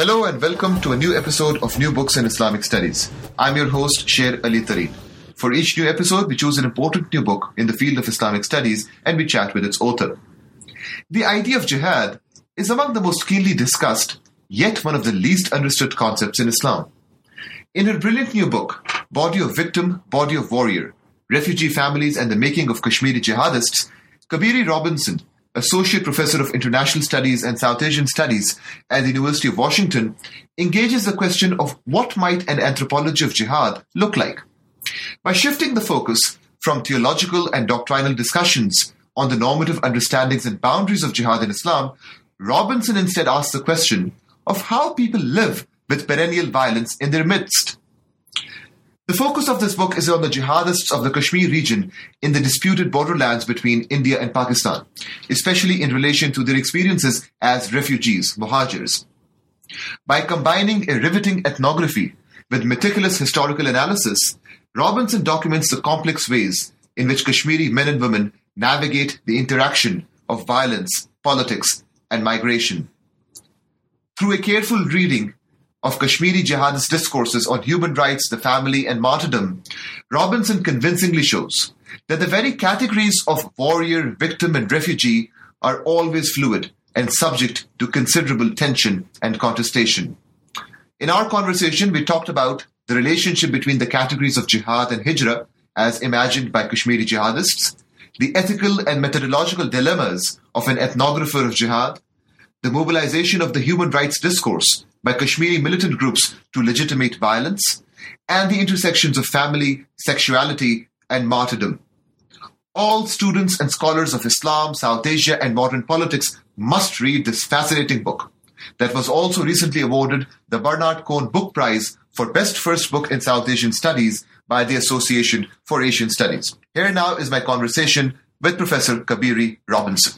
Hello and welcome to a new episode of New Books in Islamic Studies. I'm your host, Sher Ali Tareen. For each new episode, we choose an important new book in the field of Islamic studies and we chat with its author. The idea of jihad is among the most keenly discussed, yet one of the least understood concepts in Islam. In her brilliant new book, Body of Victim, Body of Warrior, Refugee Families and the Making of Kashmiri Jihadists, Kabiri Robinson, Associate Professor of International Studies and South Asian Studies at the University of Washington, engages the question of what might an anthropology of jihad look like. By shifting the focus from theological and doctrinal discussions on the normative understandings and boundaries of jihad in Islam, Robinson instead asks the question of how people live with perennial violence in their midst. The focus of this book is on the jihadists of the Kashmir region in the disputed borderlands between India and Pakistan, especially in relation to their experiences as refugees, muhajirs. By combining a riveting ethnography with meticulous historical analysis, Robinson documents the complex ways in which Kashmiri men and women navigate the interaction of violence, politics, and migration. Through a careful reading of Kashmiri jihadist discourses on human rights, the family, and martyrdom, Robinson convincingly shows that the very categories of warrior, victim, and refugee are always fluid and subject to considerable tension and contestation. In our conversation, we talked about the relationship between the categories of jihad and hijrah as imagined by Kashmiri jihadists, the ethical and methodological dilemmas of an ethnographer of jihad, the mobilization of the human rights discourse by Kashmiri militant groups to legitimate violence, and the intersections of family, sexuality, and martyrdom. All students and scholars of Islam, South Asia, and modern politics must read this fascinating book that was also recently awarded the Bernard Cohn Book Prize for Best First Book in South Asian Studies by the Association for Asian Studies. Here now is my conversation with Professor Kabiri Robinson.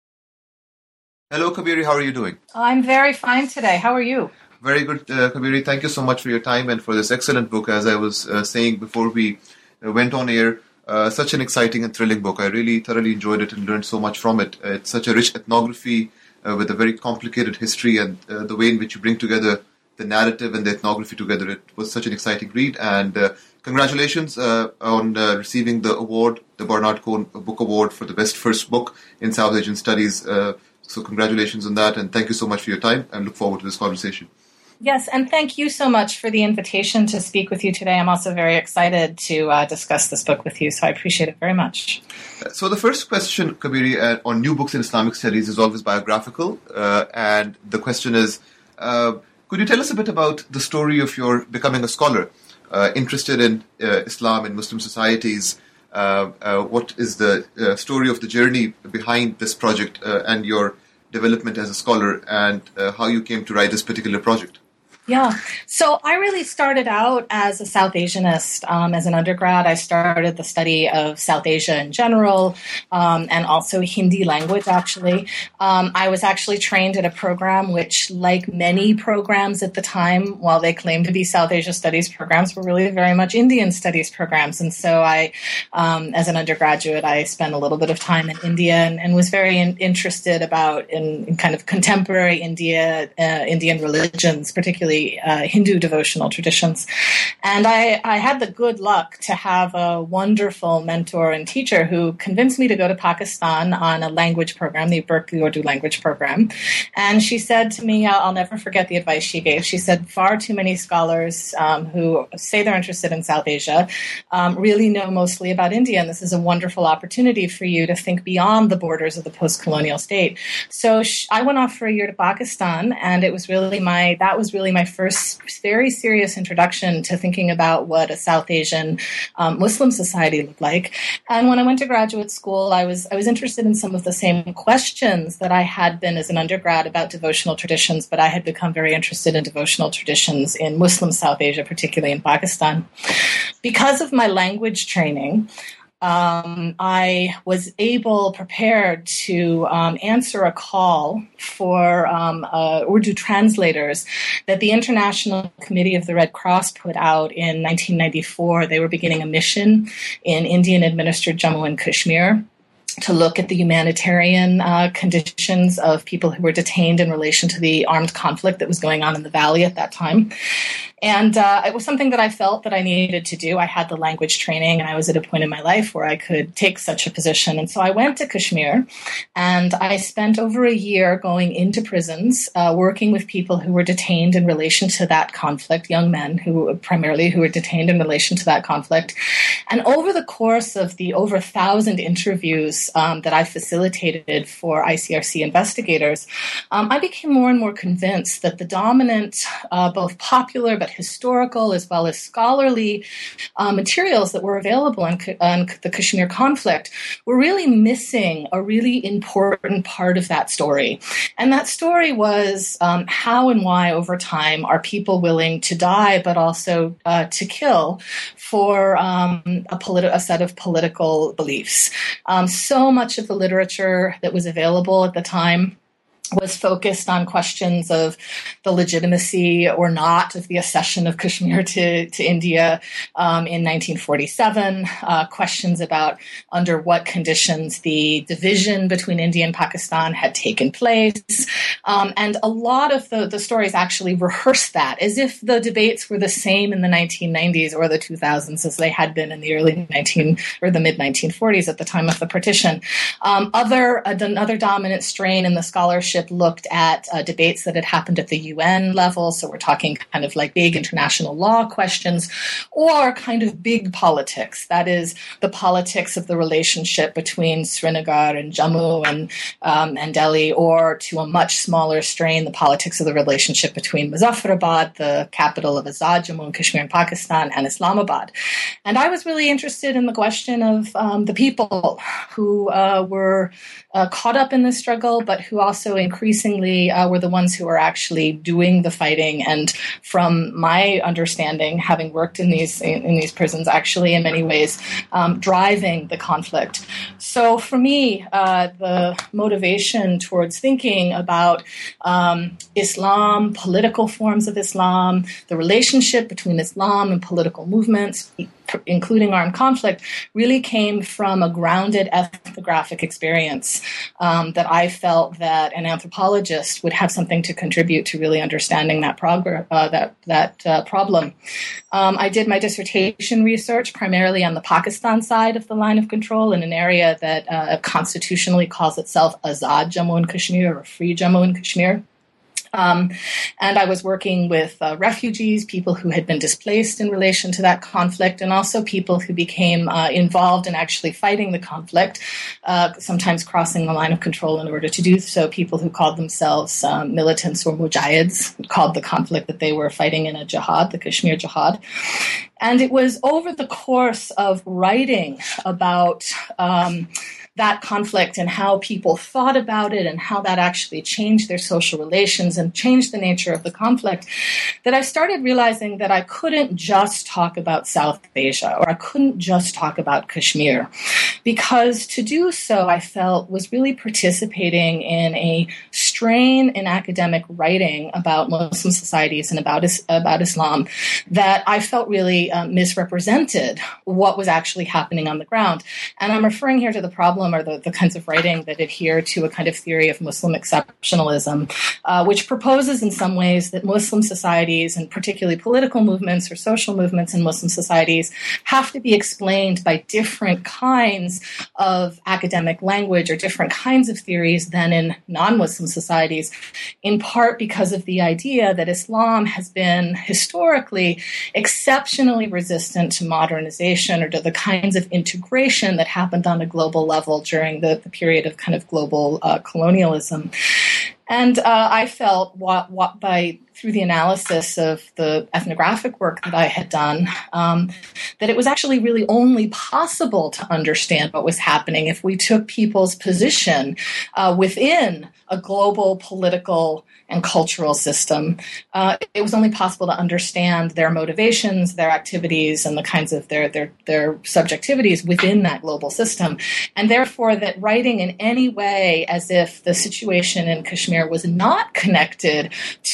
Hello, Kabiri. How are you doing? I'm very fine today. How are you? Very good, Kabiri. Thank you so much for your time and for this excellent book. As I was saying before we went on air, such an exciting and thrilling book. I really thoroughly enjoyed it and learned so much from it. It's such a rich ethnography with a very complicated history, and the way in which you bring together the narrative and the ethnography together. It was such an exciting read, and congratulations on receiving the award, the Bernard Cohn Book Award for the Best First Book in South Asian Studies. So congratulations on that, and thank you so much for your time, and look forward to this conversation. Yes, and thank you so much for the invitation to speak with you today. I'm also very excited to discuss this book with you, so I appreciate it very much. So the first question, Kabiri, on New Books in Islamic Studies is always biographical, and the question is, could you tell us a bit about the story of your becoming a scholar, interested in Islam and Muslim societies? What is the story of the journey behind this project and your development as a scholar, and how you came to write this particular project? Yeah. So I really started out as a South Asianist. As an undergrad, I started the study of South Asia in general, and also Hindi language, actually. I was actually trained at a program which, like many programs at the time, while they claimed to be South Asia studies programs, were really very much Indian studies programs. And so I, as an undergraduate, I spent a little bit of time in India and was very interested in kind of contemporary Indian religions, particularly Hindu devotional traditions. And I had the good luck to have a wonderful mentor and teacher who convinced me to go to Pakistan on a language program, the Berkeley Urdu language program. And she said to me, I'll never forget the advice she gave. She said, far too many scholars who say they're interested in South Asia really know mostly about India. And this is a wonderful opportunity for you to think beyond the borders of the post-colonial state. So I went off for a year to Pakistan, and that was really my first very serious introduction to thinking about what a South Asian Muslim society looked like. And when I went to graduate school, I was interested in some of the same questions that I had been as an undergrad about devotional traditions, but I had become very interested in devotional traditions in Muslim South Asia, particularly in Pakistan. Because of my language training, I was prepared to answer a call for Urdu translators that the International Committee of the Red Cross put out in 1994. They were beginning a mission in Indian-administered Jammu and Kashmir. to look at the humanitarian conditions of people who were detained in relation to the armed conflict that was going on in the valley at that time. And it was something that I felt that I needed to do. I had the language training, and I was at a point in my life where I could take such a position. And so I went to Kashmir, and I spent over a year going into prisons, working with people who were detained in relation to that conflict, young men who were detained in relation to that conflict. And over the course of the over 1,000 interviews that I facilitated for ICRC investigators, I became more and more convinced that the dominant, both popular but historical as well as scholarly materials that were available on the Kashmir conflict were really missing a really important part of that story. And that story was how and why over time are people willing to die but also to kill for a set of political beliefs. So much of the literature that was available at the time was focused on questions of the legitimacy or not of the accession of Kashmir to India in 1947, questions about under what conditions the division between India and Pakistan had taken place. And a lot of the stories actually rehearse that as if the debates were the same in the 1990s or the 2000s as they had been in the the mid 1940s at the time of the partition. Another dominant strain in the scholarship looked at debates that had happened at the UN level. So we're talking kind of like big international law questions or kind of big politics. That is the politics of the relationship between Srinagar and Jammu and Delhi, or to a much smaller strain, the politics of the relationship between Muzaffarabad, the capital of Azad Jammu and Kashmir in Pakistan, and Islamabad. And I was really interested in the question of the people who were caught up in this struggle, but who also increasingly were the ones who were actually doing the fighting. And from my understanding, having worked in these prisons, actually in many ways driving the conflict. So for me, the motivation towards thinking about Islam, political forms of Islam, the relationship between Islam and political movements, including armed conflict, really came from a grounded ethnographic experience that I felt that an anthropologist would have something to contribute to really understanding that problem. I did my dissertation research primarily on the Pakistan side of the line of control in an area that constitutionally calls itself Azad Jammu and Kashmir, or Free Jammu and Kashmir. And I was working with refugees, people who had been displaced in relation to that conflict, and also people who became involved in actually fighting the conflict, sometimes crossing the line of control in order to do so. People who called themselves militants or mujahids, called the conflict that they were fighting in a jihad, the Kashmir Jihad. And it was over the course of writing about that conflict and how people thought about it and how that actually changed their social relations and changed the nature of the conflict, that I started realizing that I couldn't just talk about South Asia, or I couldn't just talk about Kashmir, because to do so, I felt, was really participating in a strain in academic writing about Muslim societies and about Islam that I felt really misrepresented what was actually happening on the ground. And I'm referring here to the problem, or the kinds of writing that adhere to a kind of theory of Muslim exceptionalism, which proposes in some ways that Muslim societies, and particularly political movements or social movements in Muslim societies, have to be explained by different kinds of academic language or different kinds of theories than in non-Muslim societies, in part because of the idea that Islam has been historically exceptionally resistant to modernization or to the kinds of integration that happened on a global level during the period of kind of global colonialism. And I felt, through the analysis of the ethnographic work that I had done, that it was actually really only possible to understand what was happening if we took people's position within a global political and cultural system. It was only possible to understand their motivations, their activities, and the kinds of their subjectivities within that global system. And therefore, that writing in any way as if the situation in Kashmir was not connected to other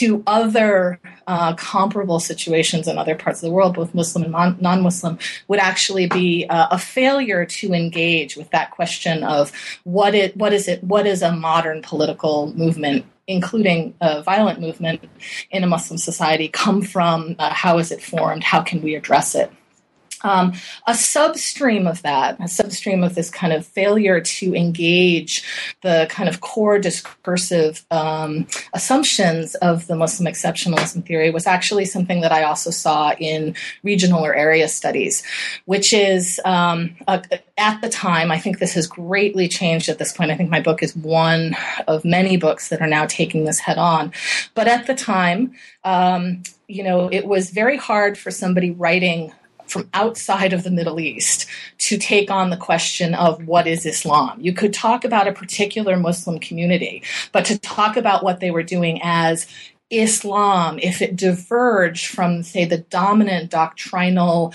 other comparable situations in other parts of the world, both Muslim and non-Muslim, would actually be a failure to engage with that question of what is a modern political movement, including a violent movement in a Muslim society, come from? How is it formed? How can we address it? A substream of this kind of failure to engage the kind of core discursive assumptions of the Muslim exceptionalism theory was actually something that I also saw in regional or area studies, which is at the time, I think this has greatly changed at this point. I think my book is one of many books that are now taking this head on. But at the time, it was very hard for somebody writing from outside of the Middle East to take on the question of what is Islam. You could talk about a particular Muslim community, but to talk about what they were doing as Islam, if it diverged from, say, the dominant doctrinal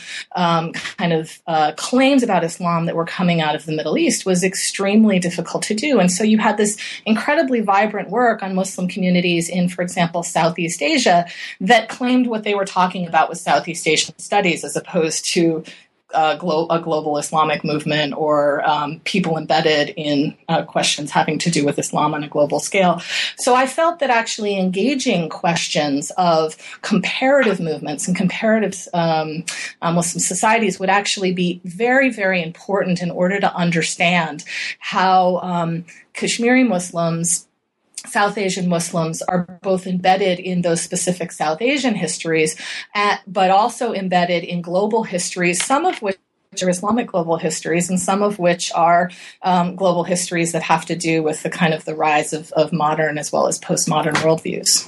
claims about Islam that were coming out of the Middle East, was extremely difficult to do. And so you had this incredibly vibrant work on Muslim communities in, for example, Southeast Asia that claimed what they were talking about was Southeast Asian studies as opposed to a global Islamic movement or people embedded in questions having to do with Islam on a global scale. So I felt that actually engaging questions of comparative movements and comparative Muslim societies would actually be very, very important in order to understand how Kashmiri Muslims, South Asian Muslims, are both embedded in those specific South Asian histories, but also embedded in global histories, some of which are Islamic global histories, and some of which are global histories that have to do with the rise of modern as well as postmodern worldviews.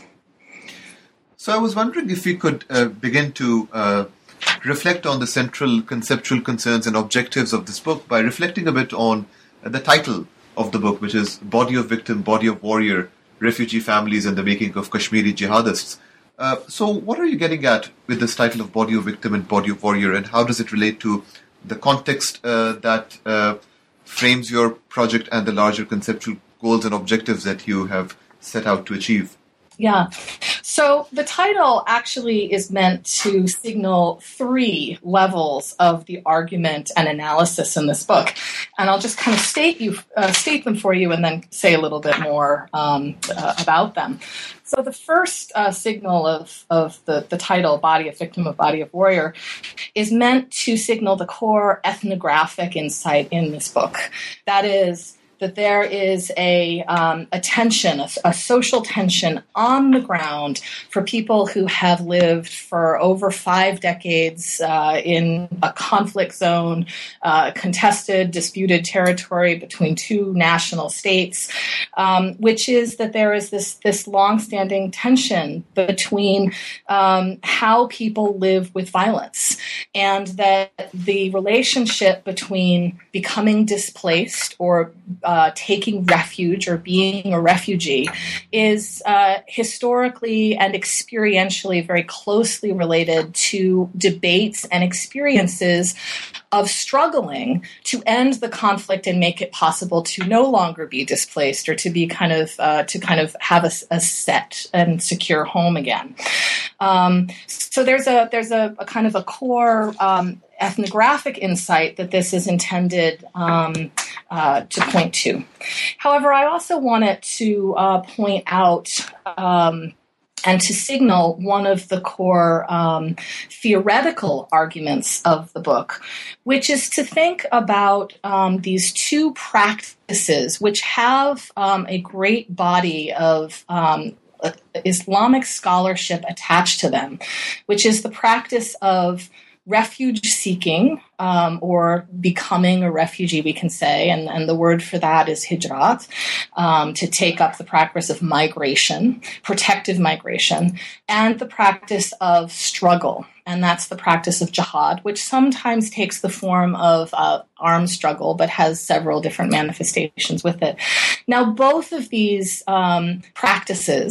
So I was wondering if we could begin to reflect on the central conceptual concerns and objectives of this book by reflecting a bit on the title of the book, which is Body of Victim, Body of Warrior, Refugee Families and the Making of Kashmiri Jihadists. So what are you getting at with this title of Body of Victim and Body of Warrior, and how does it relate to the context that frames your project and the larger conceptual goals and objectives that you have set out to achieve? Yeah. So the title actually is meant to signal 3 levels of the argument and analysis in this book. And I'll just kind of state them for you and then say a little bit more about them. So the first signal of the title, Body of Victim, Body of Warrior, is meant to signal the core ethnographic insight in this book. That is, that there is a tension, a social tension on the ground for people who have lived for over 5 decades in a conflict zone, contested, disputed territory between 2 national states, which is that there is this longstanding tension between how people live with violence, and that the relationship between becoming displaced or taking refuge or being a refugee is historically and experientially very closely related to debates and experiences of struggling to end the conflict and make it possible to no longer be displaced or to be kind of have a set and secure home again. So there's a kind of a core ethnographic insight that this is intended to point to. However, I also wanted to point out and to signal one of the core theoretical arguments of the book, which is to think about these 2 practices which have a great body of Islamic scholarship attached to them, which is the practice of refuge seeking, or becoming a refugee, we can say, and the word for that is hijrat, to take up the practice of migration, protective migration, and the practice of struggle. And that's the practice of jihad, which sometimes takes the form of armed struggle, but has several different manifestations with it. Now, both of these practices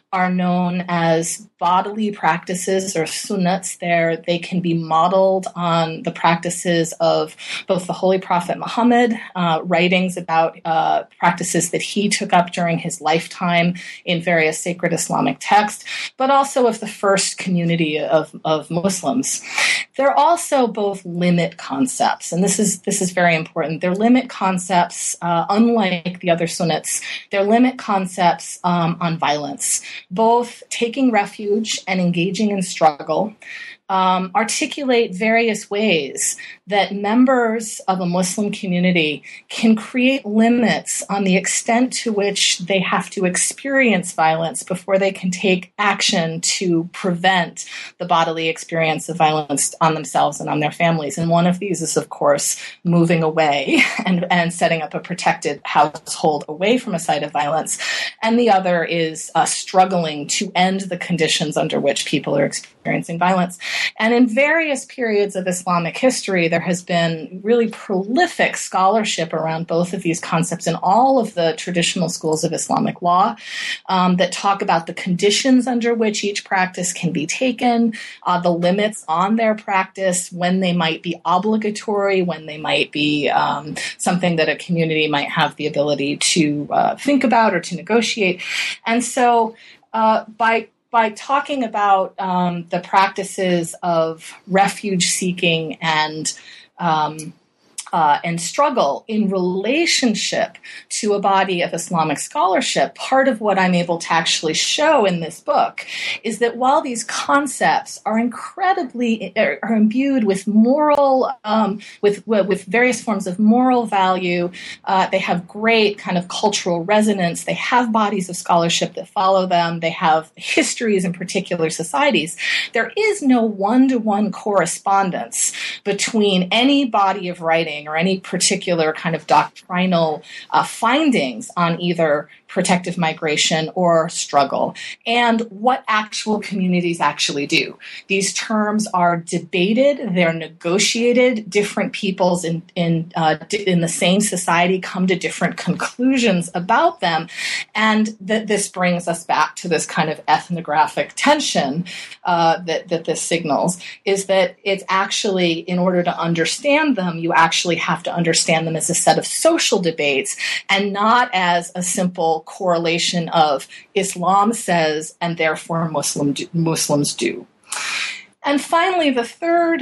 are known as bodily practices or sunnats. They can be modeled on the practices of both the Holy Prophet Muhammad, writings about practices that he took up during his lifetime in various sacred Islamic texts, but also of the first community of Muslims. They're also both limit concepts, and this is very important. They're limit concepts, unlike the other sunnats. They're limit concepts on violence, both taking refuge and engaging in struggle. Articulate various ways that members of a Muslim community can create limits on the extent to which they have to experience violence before they can take action to prevent the bodily experience of violence on themselves and on their families. And one of these is, of course, moving away and setting up a protected household away from a site of violence. And the other is struggling to end the conditions under which people are experiencing violence. And in various periods of Islamic history, there has been really prolific scholarship around both of these concepts in all of the traditional schools of Islamic law that talk about the conditions under which each practice can be taken, the limits on their practice, when they might be obligatory, when they might be something that a community might have the ability to think about or to negotiate. And so by talking about the practices of refuge seeking and struggle in relationship to a body of Islamic scholarship, part of what I'm able to actually show in this book is that while these concepts are are imbued with moral, with various forms of moral value, they have great kind of cultural resonance. They have bodies of scholarship that follow them. They have histories in particular societies. There is no one-to-one correspondence between any body of writing or any particular kind of doctrinal findings on either protective migration or struggle, and what actual communities actually do. These terms are debated, they're negotiated, different peoples in the same society come to different conclusions about them, and this brings us back to this kind of ethnographic tension that this signals, is that it's actually, in order to understand them, you actually have to understand them as a set of social debates and not as a simple correlation of Islam says and therefore Muslims do. And finally, the third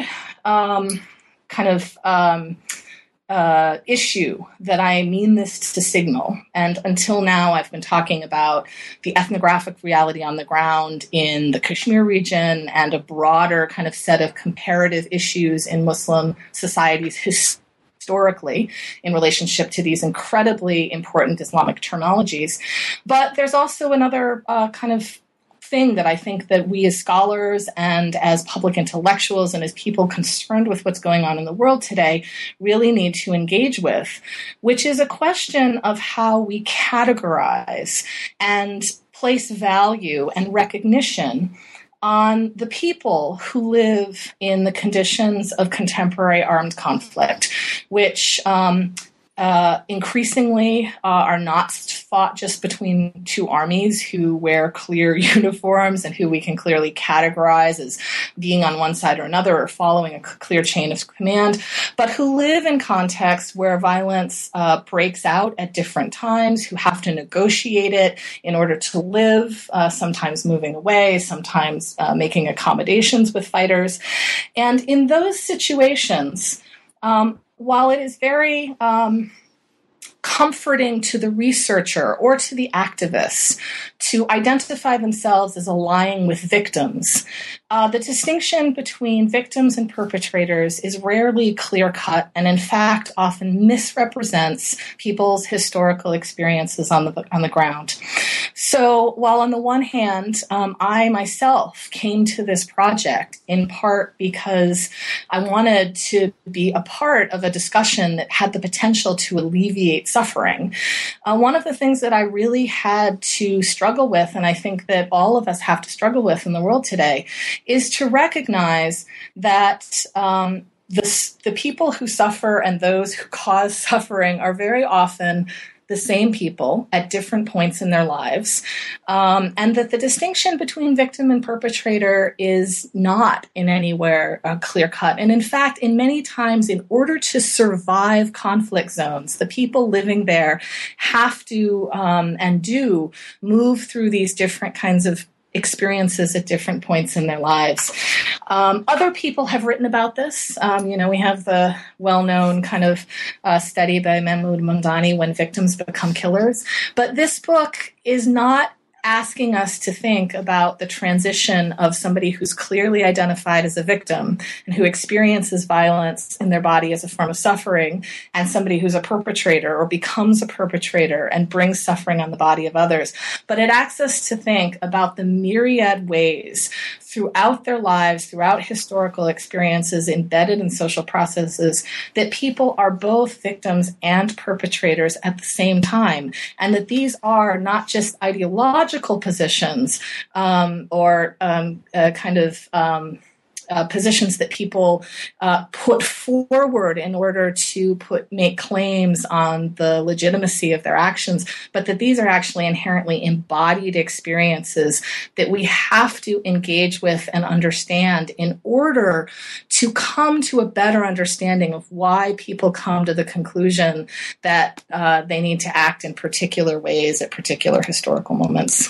issue that I mean this to signal, and until now I've been talking about the ethnographic reality on the ground in the Kashmir region and a broader kind of set of comparative issues in Muslim societies historically in relationship to these incredibly important Islamic terminologies. But there's also another kind of thing that I think that we as scholars and as public intellectuals and as people concerned with what's going on in the world today really need to engage with, which is a question of how we categorize and place value and recognition on the people who live in the conditions of contemporary armed conflict, which increasingly are not fought just between two armies who wear clear uniforms and who we can clearly categorize as being on one side or another or following a clear chain of command, but who live in contexts where violence breaks out at different times, who have to negotiate it in order to live, sometimes moving away, sometimes making accommodations with fighters. And in those situations, while it is very comforting to the researcher or to the activists to identify themselves as allying with victims, the distinction between victims and perpetrators is rarely clear-cut and, in fact, often misrepresents people's historical experiences on the ground. So while on the one hand, I myself came to this project in part because I wanted to be a part of a discussion that had the potential to alleviate suffering, one of the things that I really had to struggle with, and I think that all of us have to struggle with in the world today, is to recognize that the people who suffer and those who cause suffering are very often the same people at different points in their lives, and that the distinction between victim and perpetrator is not in anywhere clear-cut. And in fact, in many times, in order to survive conflict zones, the people living there have to and do move through these different kinds of experiences at different points in their lives. Other people have written about this. We have the well-known kind of study by Mahmoud Mamdani, When Victims Become Killers. But this book is not asking us to think about the transition of somebody who's clearly identified as a victim and who experiences violence in their body as a form of suffering, and somebody who's a perpetrator or becomes a perpetrator and brings suffering on the body of others. But it asks us to think about the myriad ways throughout their lives, throughout historical experiences embedded in social processes, that people are both victims and perpetrators at the same time, and that these are not just ideological positions or positions that people put forward in order to make claims on the legitimacy of their actions, but that these are actually inherently embodied experiences that we have to engage with and understand in order to come to a better understanding of why people come to the conclusion that they need to act in particular ways at particular historical moments.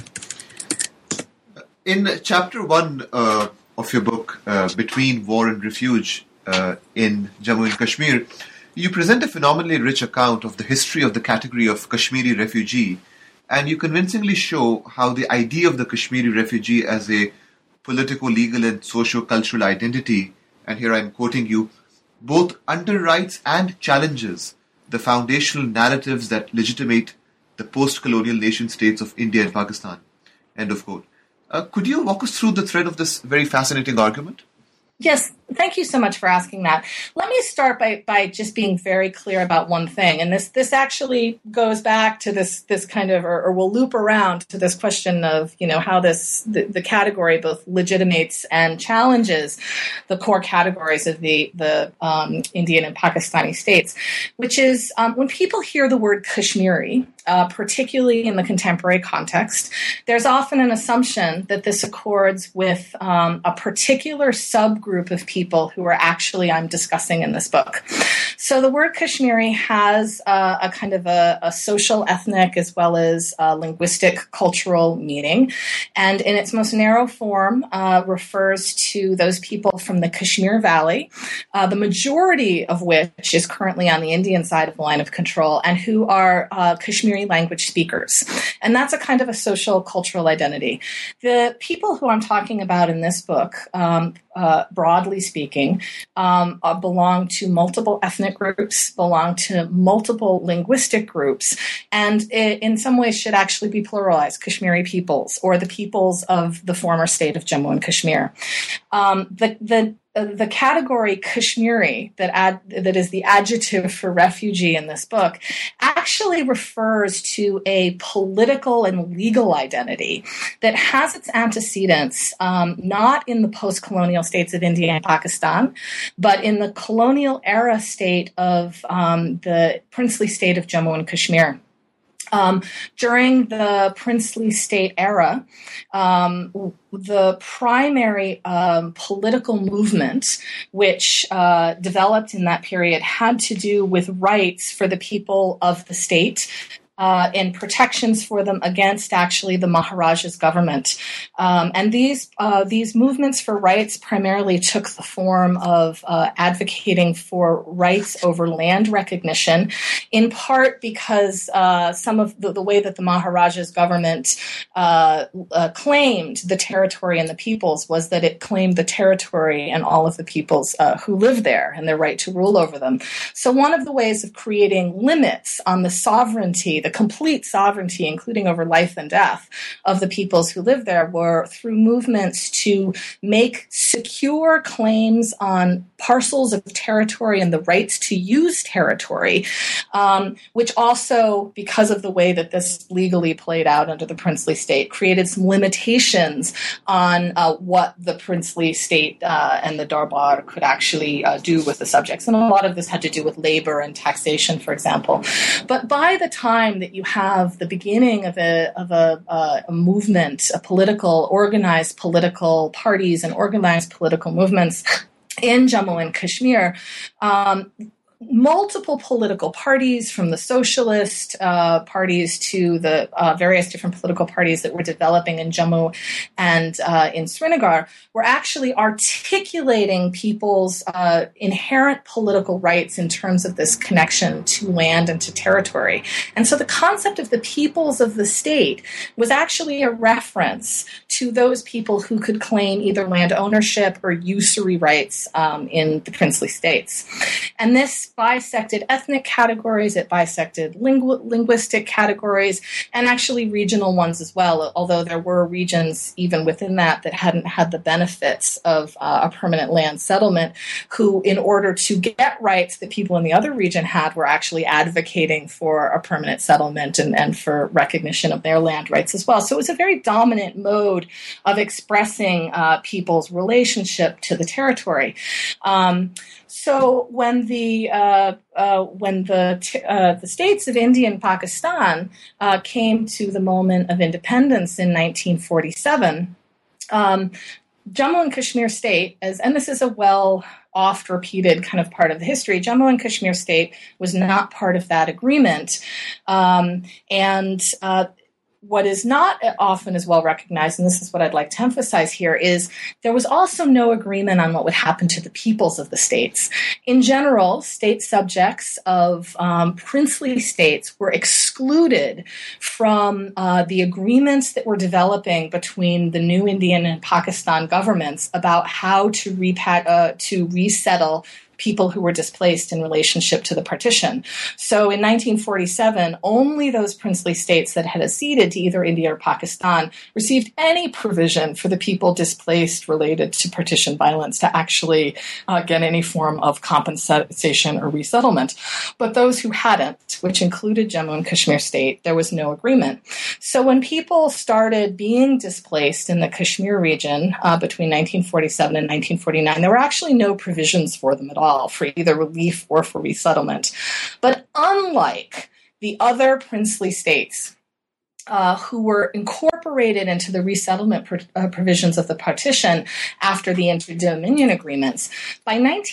In chapter 1 of your book, Between War and Refuge in Jammu and Kashmir, you present a phenomenally rich account of the history of the category of Kashmiri refugee, and you convincingly show how the idea of the Kashmiri refugee as a political, legal, and socio-cultural identity, and here I'm quoting you, both underwrites and challenges the foundational narratives that legitimate the post-colonial nation-states of India and Pakistan. End of quote. Could you walk us through the thread of this very fascinating argument? Yes, thank you so much for asking that. Let me start by just being very clear about one thing, and this actually goes back to this kind of, or will loop around to this question of, how the category both legitimates and challenges the core categories of the Indian and Pakistani states, which is when people hear the word Kashmiri, particularly in the contemporary context, there's often an assumption that this accords with a particular subgroup of people who are actually I'm discussing in this book. So the word Kashmiri has a kind of a social, ethnic, as well as linguistic, cultural meaning, and in its most narrow form refers to those people from the Kashmir Valley, the majority of which is currently on the Indian side of the line of control, and who are Kashmiri language speakers. And that's a kind of a social, cultural identity. The people who I'm talking about in this book, broadly speaking, belong to multiple ethnic groups, belong to multiple linguistic groups, and in some ways should actually be pluralized, Kashmiri peoples, or the peoples of the former state of Jammu and Kashmir. The category Kashmiri that is the adjective for refugee in this book actually refers to a political and legal identity that has its antecedents not in the post-colonial states of India and Pakistan, but in the colonial era state of the princely state of Jammu and Kashmir. During the princely state era, the primary political movement which developed in that period had to do with rights for the people of the state and protections for them against actually the Maharaja's government. And these movements for rights primarily took the form of advocating for rights over land recognition, in part because some of the way that the Maharaja's government claimed the territory and the peoples was that it claimed the territory and all of the peoples who lived there and their right to rule over them. So one of the ways of creating limits on the sovereignty the complete sovereignty, including over life and death, of the peoples who live there were through movements to make secure claims on parcels of territory and the rights to use territory, which also, because of the way that this legally played out under the princely state, created some limitations on what the princely state and the darbar could actually do with the subjects. And a lot of this had to do with labor and taxation, for example. But by the time that you have the beginning of a movement, organized political parties and organized political movements in Jammu and Kashmir, multiple political parties, from the socialist parties to the various different political parties that were developing in Jammu and in Srinagar, were actually articulating people's inherent political rights in terms of this connection to land and to territory. And so the concept of the peoples of the state was actually a reference to those people who could claim either land ownership or usury rights in the princely states. And this bisected ethnic categories, it bisected linguistic categories, and actually regional ones as well, although there were regions even within that hadn't had the benefits of a permanent land settlement, who, in order to get rights that people in the other region had, were actually advocating for a permanent settlement and for recognition of their land rights as well. So it was a very dominant mode of expressing people's relationship to the territory. So when the states of India and Pakistan came to the moment of independence in 1947, Jammu and Kashmir state, and this is a oft-repeated kind of part of the history, Jammu and Kashmir state was not part of that agreement, what is not often as well recognized, and this is what I'd like to emphasize here, is there was also no agreement on what would happen to the peoples of the states. In general, state subjects of princely states were excluded from the agreements that were developing between the new Indian and Pakistan governments about how to resettle people who were displaced in relationship to the partition. So in 1947, only those princely states that had acceded to either India or Pakistan received any provision for the people displaced related to partition violence to actually get any form of compensation or resettlement. But those who hadn't, which included Jammu and Kashmir state, there was no agreement. So when people started being displaced in the Kashmir region between 1947 and 1949, there were actually no provisions for them at all, for either relief or for resettlement. But unlike the other princely states who were incorporated into the resettlement provisions of the partition after the inter-dominion agreements, by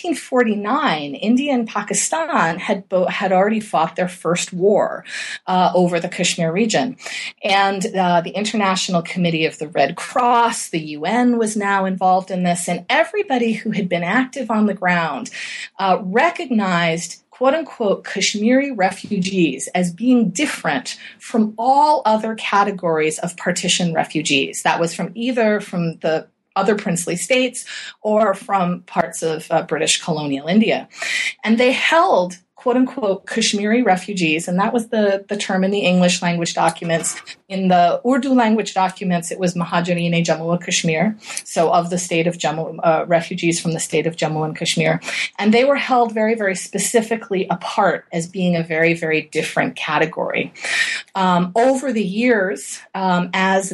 1949, India and Pakistan had already fought their first war over the Kashmir region. And the International Committee of the Red Cross, the UN, was now involved in this, and everybody who had been active on the ground recognized quote-unquote Kashmiri refugees as being different from all other categories of partition refugees. That was from the other princely states or from parts of British colonial India. And they held quote-unquote Kashmiri refugees, and that was the term in the English language documents. In the Urdu language documents, it was Mahajarine Jammu and Kashmir, so of the state of Jammu, refugees from the state of Jammu and Kashmir. And they were held very, very specifically apart as being a very, very different category. Over the years, as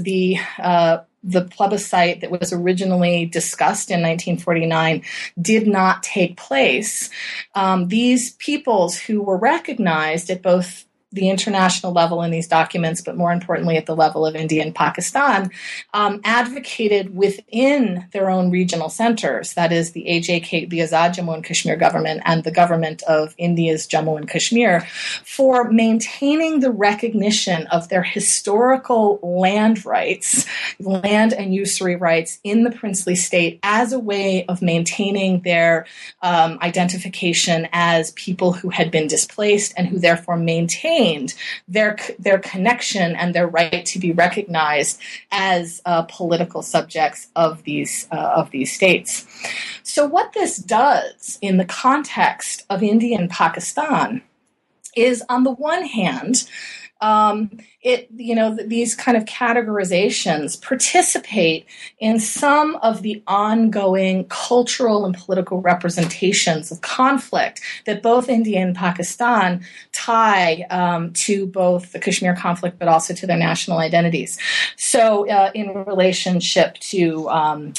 the plebiscite that was originally discussed in 1949 did not take place, these peoples who were recognized at both the international level in these documents, but more importantly at the level of India and Pakistan, advocated within their own regional centers, that is the AJK, the Azad Jammu and Kashmir government, and the government of India's Jammu and Kashmir, for maintaining the recognition of their historical land rights, land and usury rights in the princely state as a way of maintaining their identification as people who had been displaced and who therefore maintained their connection and their right to be recognized as political subjects of these states. So what this does in the context of India and Pakistan is, on the one hand, these kind of categorizations participate in some of the ongoing cultural and political representations of conflict that both India and Pakistan tie to both the Kashmir conflict, but also to their national identities. So, in relationship to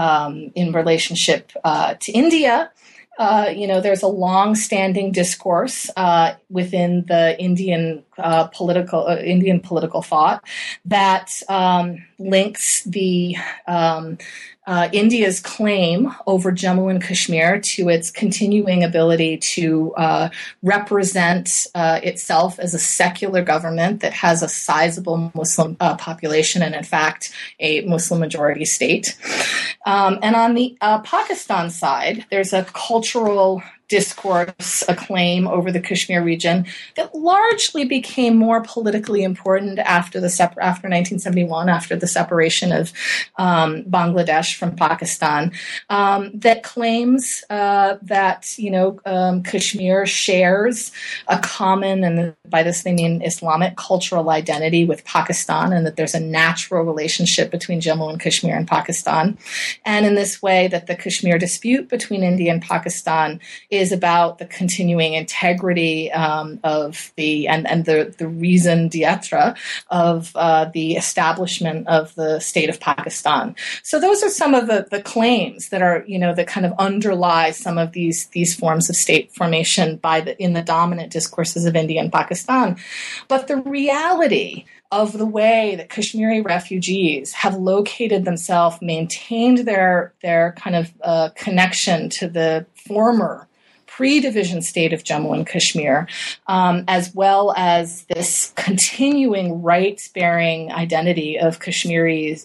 India, there's a long-standing discourse within the Indian political thought that links the India's claim over Jammu and Kashmir to its continuing ability to represent itself as a secular government that has a sizable Muslim population and, in fact, a Muslim majority state. And on the Pakistan side, there's a cultural discourse, a claim over the Kashmir region that largely became more politically important after 1971, after the separation of Bangladesh from Pakistan, that claims that Kashmir shares a common, and by this they mean Islamic, cultural identity with Pakistan, and that there's a natural relationship between Jammu and Kashmir and Pakistan, and in this way that the Kashmir dispute between India and Pakistan is about the continuing integrity of the reason d'etre of the establishment of the state of Pakistan. So those are some of the claims that are, that kind of underlie some of these forms of state formation in the dominant discourses of India and Pakistan. But the reality of the way that Kashmiri refugees have located themselves, maintained their kind of connection to the former pre-division state of Jammu and Kashmir, as well as this continuing rights-bearing identity of Kashmiris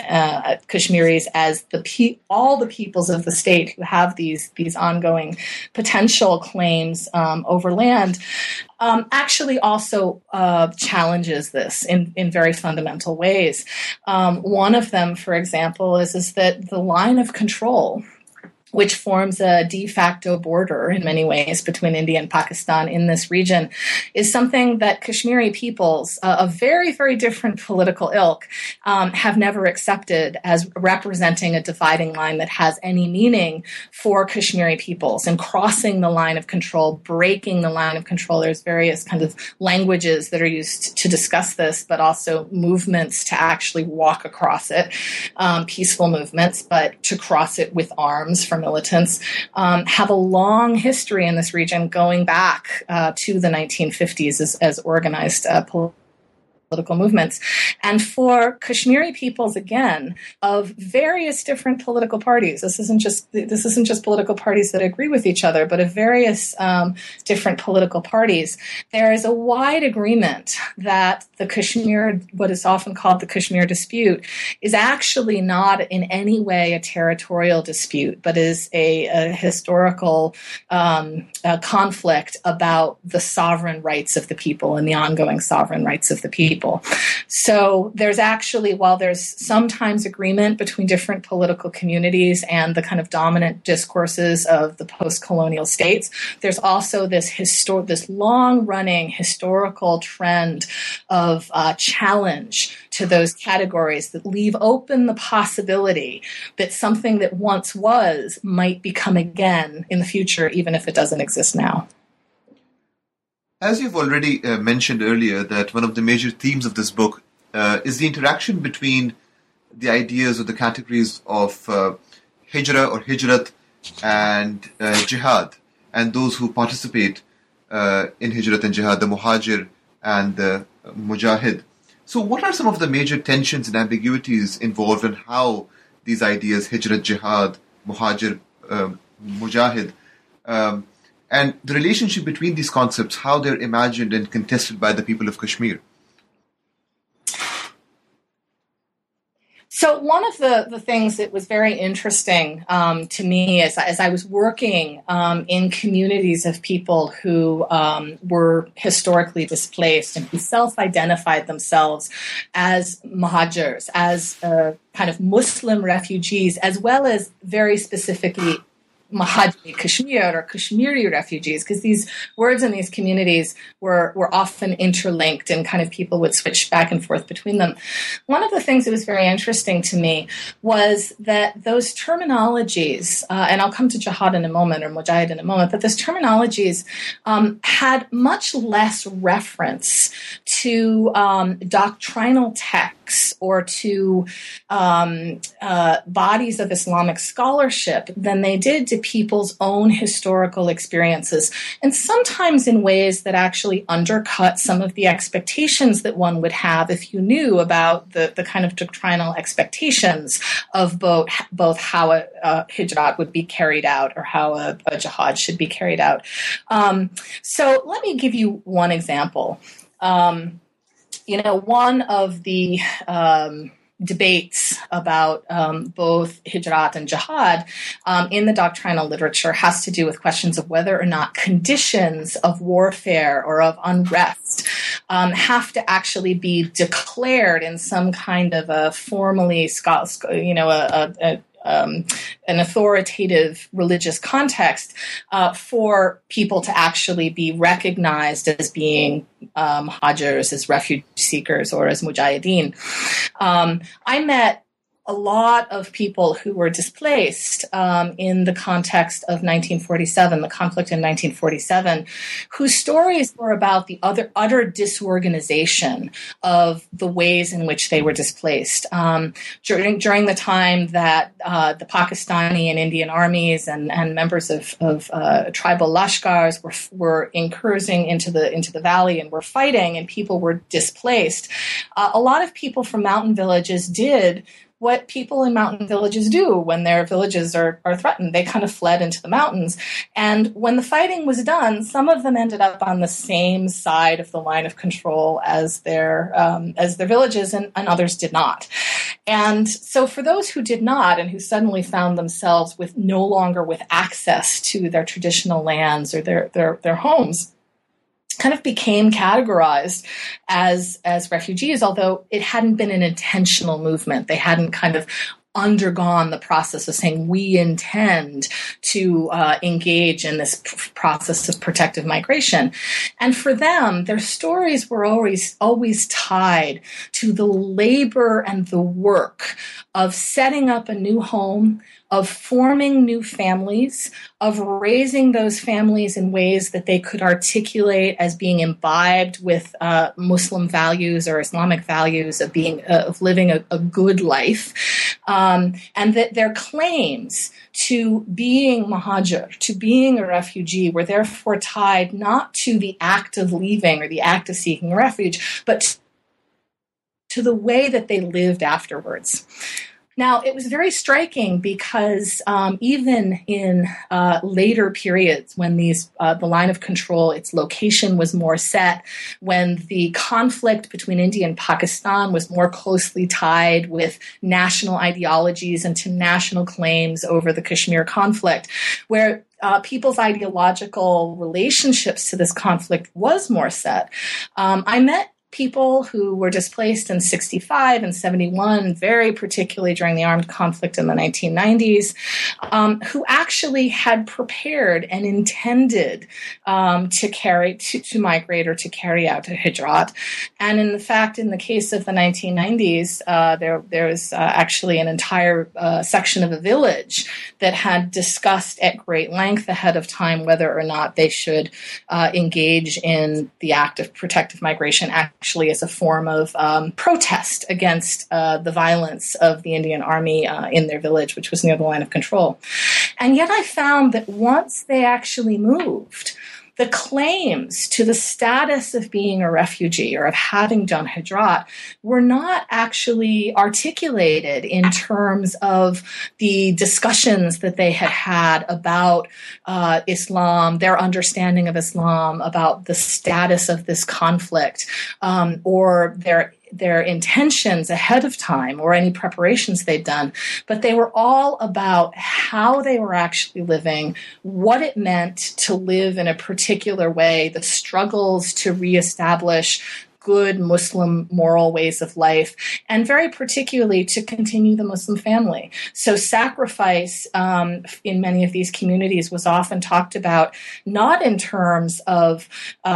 as all the peoples of the state who have these ongoing potential claims over land, actually also challenges this in very fundamental ways. One of them, for example, is that the line of control, which forms a de facto border in many ways between India and Pakistan in this region, is something that Kashmiri peoples of very, very different political ilk have never accepted as representing a dividing line that has any meaning for Kashmiri peoples. And crossing the line of control, breaking the line of control, there's various kinds of languages that are used to discuss this, but also movements to actually walk across it, peaceful movements, but to cross it with arms from militants, have a long history in this region going back to the 1950s as organized political movements. And for Kashmiri peoples, again, of various different political parties, this isn't just political parties that agree with each other, but of various different political parties, there is a wide agreement that the Kashmir, what is often called the Kashmir dispute, is actually not in any way a territorial dispute, but is a historical conflict about the sovereign rights of the people and the ongoing sovereign rights of the people. So there's actually, while there's sometimes agreement between different political communities and the kind of dominant discourses of the post-colonial states, there's also this long-running historical trend of challenge to those categories that leave open the possibility that something that once was might become again in the future, even if it doesn't exist now. As you've already mentioned earlier, that one of the major themes of this book is the interaction between the ideas or the categories of hijrah or hijrat and jihad, and those who participate in hijrat and jihad, the muhajir and the mujahid. So what are some of the major tensions and ambiguities involved in how these ideas, hijrat, jihad, muhajir, mujahid, and the relationship between these concepts, how they're imagined and contested by the people of Kashmir? So one of the things that was very interesting to me as I was working in communities of people who were historically displaced and who self-identified themselves as muhajirs, as kind of Muslim refugees, as well as very specifically Mahajni Kashmir or Kashmiri refugees, because these words in these communities were often interlinked and kind of people would switch back and forth between them. One of the things that was very interesting to me was that those terminologies, and I'll come to jihad in a moment, or mujahid in a moment, but those terminologies had much less reference to doctrinal texts or to bodies of Islamic scholarship than they did to people's own historical experiences, and sometimes in ways that actually undercut some of the expectations that one would have if you knew about the kind of doctrinal expectations of both how a hijrat would be carried out or how a jihad should be carried out. So let me give you one example. One of the debates about both hijrat and jihad in the doctrinal literature has to do with questions of whether or not conditions of warfare or of unrest have to actually be declared in some kind of a formally, an authoritative religious context for people to actually be recognized as being Hajrs, as refugee seekers, or as mujahideen. I met a lot of people who were displaced in the context of 1947, the conflict in 1947, whose stories were about the utter disorganization of the ways in which they were displaced. During the time that the Pakistani and Indian armies and members of tribal lashkars were incursioning into the valley and were fighting, and people were displaced, a lot of people from mountain villages did what people in mountain villages do when their villages are threatened. They kind of fled into the mountains. And when the fighting was done, some of them ended up on the same side of the line of control as their villages, and others did not. And so for those who did not, and who suddenly found themselves no longer with access to their traditional lands or their homes, kind of became categorized as refugees, although it hadn't been an intentional movement. They hadn't kind of undergone the process of saying, we intend to engage in this process of protective migration. And for them, their stories were always tied to the labor and the work of setting up a new home, of forming new families, of raising those families in ways that they could articulate as being imbibed with Muslim values or Islamic values, of living a good life, and that their claims to being Muhajir, to being a refugee, were therefore tied not to the act of leaving or the act of seeking refuge, but to the way that they lived afterwards. Now, it was very striking because even in later periods, when the line of control, its location was more set, when the conflict between India and Pakistan was more closely tied with national ideologies and to national claims over the Kashmir conflict, where people's ideological relationships to this conflict was more set, I met people who were displaced in 65 and 71, very particularly during the armed conflict in the 1990s, who actually had prepared and intended to migrate or to carry out a hijrat. And in fact, in the case of the 1990s, there was actually an entire section of a village that had discussed at great length ahead of time whether or not they should engage in the act of protective migration actually as a form of protest against the violence of the Indian army in their village, which was near the line of control. And yet I found that once they actually moved, the claims to the status of being a refugee or of having done hijrat were not actually articulated in terms of the discussions that they had had about Islam, their understanding of Islam, about the status of this conflict, or their intentions ahead of time or any preparations they'd done, but they were all about how they were actually living, what it meant to live in a particular way, the struggles to reestablish good Muslim moral ways of life, and very particularly to continue the Muslim family. So sacrifice in many of these communities was often talked about not in terms of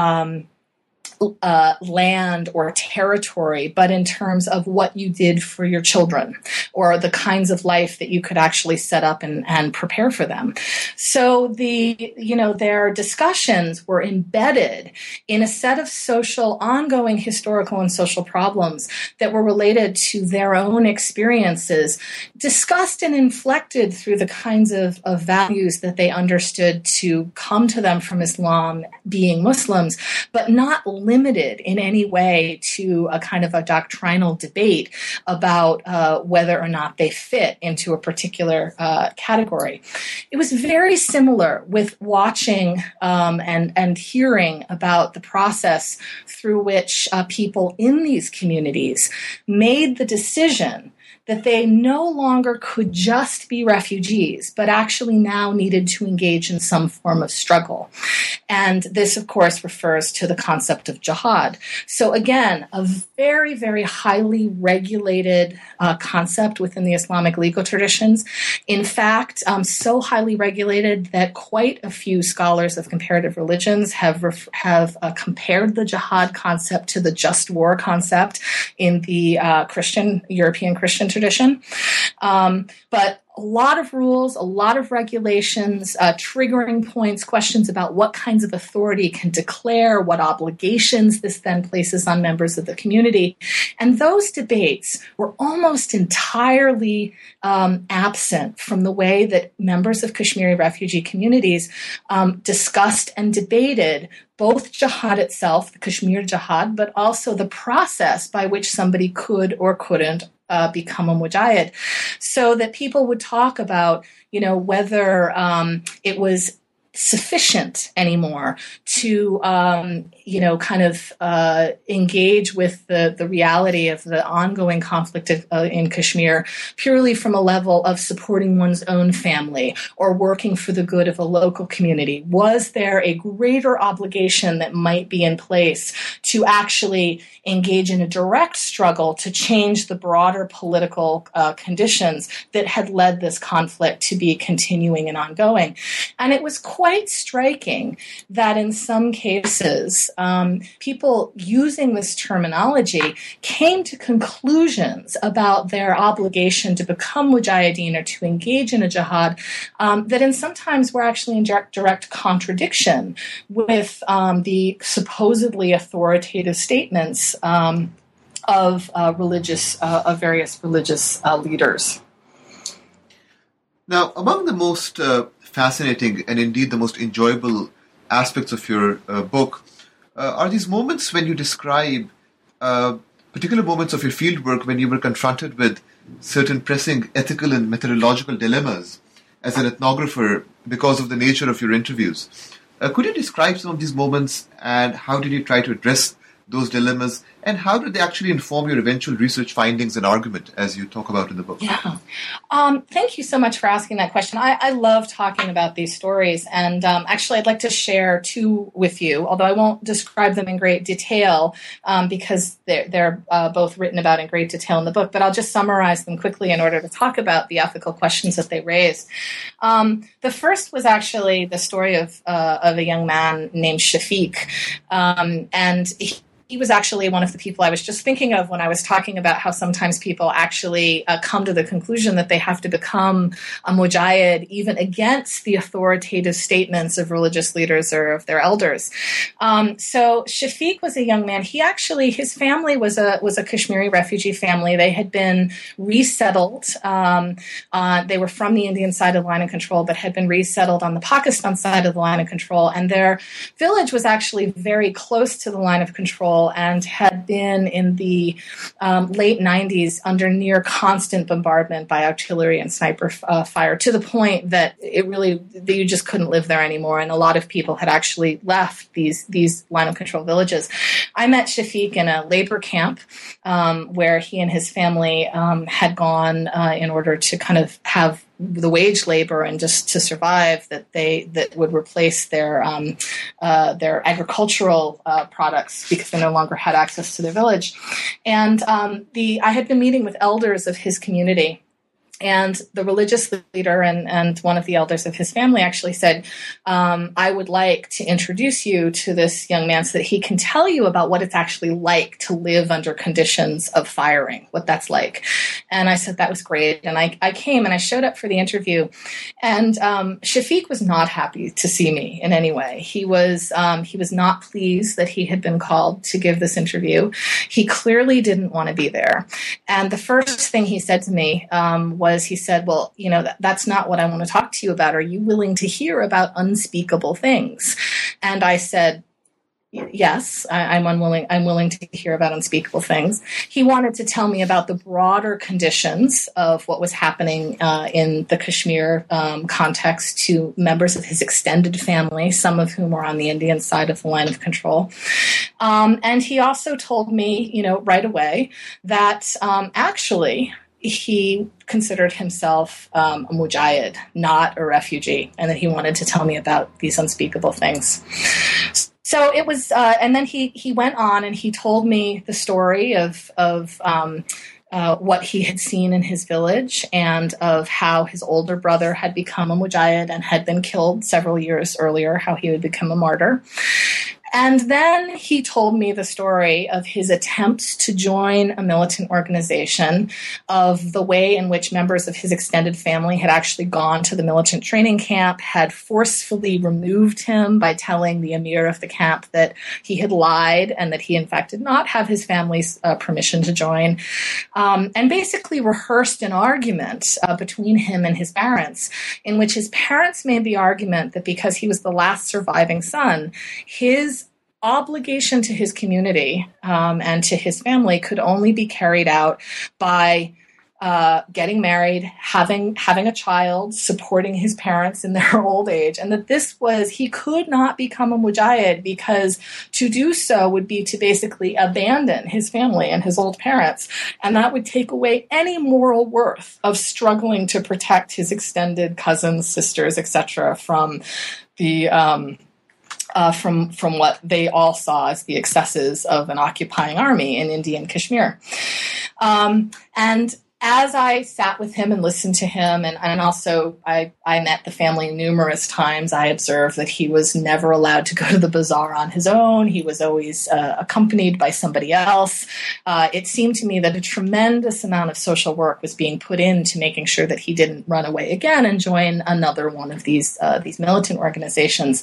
land or territory, but in terms of what you did for your children or the kinds of life that you could actually set up and prepare for them. So their discussions were embedded in a set of ongoing historical and social problems that were related to their own experiences, discussed and inflected through the kinds of values that they understood to come to them from Islam, being Muslims, but not limited in any way to a kind of a doctrinal debate about whether or not they fit into a particular category. It was very similar with watching and hearing about the process through which people in these communities made the decision that they no longer could just be refugees, but actually now needed to engage in some form of struggle. And this, of course, refers to the concept of jihad. So again, a very, very highly regulated concept within the Islamic legal traditions. In fact, so highly regulated that quite a few scholars of comparative religions have compared the jihad concept to the just war concept in the European Christian tradition. But a lot of rules, a lot of regulations, triggering points, questions about what kinds of authority can declare, what obligations this then places on members of the community. And those debates were almost entirely absent from the way that members of Kashmiri refugee communities discussed and debated both jihad itself, the Kashmir jihad, but also the process by which somebody could or couldn't become a mujahid, so that people would talk about, whether it was sufficient anymore to, engage with the reality of the ongoing conflict in Kashmir purely from a level of supporting one's own family or working for the good of a local community. Was there a greater obligation that might be in place to actually engage in a direct struggle to change the broader political conditions that had led this conflict to be continuing and ongoing? And it was quite striking that in some cases, people using this terminology came to conclusions about their obligation to become mujahideen or to engage in a jihad that in sometimes were actually in direct contradiction with the supposedly authoritative statements of various religious leaders. Now, among the most fascinating and indeed the most enjoyable aspects of your book are these moments when you describe particular moments of your fieldwork when you were confronted with certain pressing ethical and methodological dilemmas as an ethnographer because of the nature of your interviews. Could you describe some of these moments and how did you try to address those dilemmas, and how did they actually inform your eventual research findings and argument, as you talk about in the book? Yeah. Thank you so much for asking that question. I love talking about these stories, and actually I'd like to share two with you, although I won't describe them in great detail because they're both written about in great detail in the book, but I'll just summarize them quickly in order to talk about the ethical questions that they raised. The first was actually the story of a young man named Shafiq, and he was actually one of the people I was just thinking of when I was talking about how sometimes people actually come to the conclusion that they have to become a mujahid even against the authoritative statements of religious leaders or of their elders. So Shafiq was a young man. His family was a Kashmiri refugee family. They had been resettled. They were from the Indian side of the line of control, but had been resettled on the Pakistan side of the line of control. And their village was actually very close to the line of control and had been in the late 90s under near constant bombardment by artillery and sniper fire, to the point that you just couldn't live there anymore. And a lot of people had actually left these line of control villages. I met Shafiq in a labor camp where he and his family had gone in order to kind of have the wage labor and just to survive that would replace their agricultural products because they no longer had access to their village. And I had been meeting with elders of his community. And the religious leader and one of the elders of his family actually said, I would like to introduce you to this young man so that he can tell you about what it's actually like to live under conditions of firing, what that's like. And I said, that was great. And I came and I showed up for the interview. And Shafiq was not happy to see me in any way. He was not pleased that he had been called to give this interview. He clearly didn't want to be there. And the first thing he said to me he said, well, that's not what I want to talk to you about. Are you willing to hear about unspeakable things? And I said, yes, I'm willing to hear about unspeakable things. He wanted to tell me about the broader conditions of what was happening in the Kashmir context to members of his extended family, some of whom are on the Indian side of the line of control. And he also told me, right away that actually he considered himself a mujahid, not a refugee, and that he wanted to tell me about these unspeakable things. So it was, and then he went on and he told me the story of what he had seen in his village and of how his older brother had become a mujahid and had been killed several years earlier, how he would become a martyr. And then he told me the story of his attempts to join a militant organization, of the way in which members of his extended family had actually gone to the militant training camp, had forcefully removed him by telling the emir of the camp that he had lied and that he, in fact, did not have his family's permission to join, and basically rehearsed an argument between him and his parents, in which his parents made the argument that because he was the last surviving son, his obligation to his community and to his family could only be carried out by getting married, having a child, supporting his parents in their old age, and that he could not become a mujahid because to do so would be to basically abandon his family and his old parents, and that would take away any moral worth of struggling to protect his extended cousins, sisters, etc. from the from what they all saw as the excesses of an occupying army in Indian Kashmir. And as I sat with him and listened to him, and also I met the family numerous times, I observed that he was never allowed to go to the bazaar on his own. He was always accompanied by somebody else. It seemed to me that a tremendous amount of social work was being put into making sure that he didn't run away again and join another one of these militant organizations.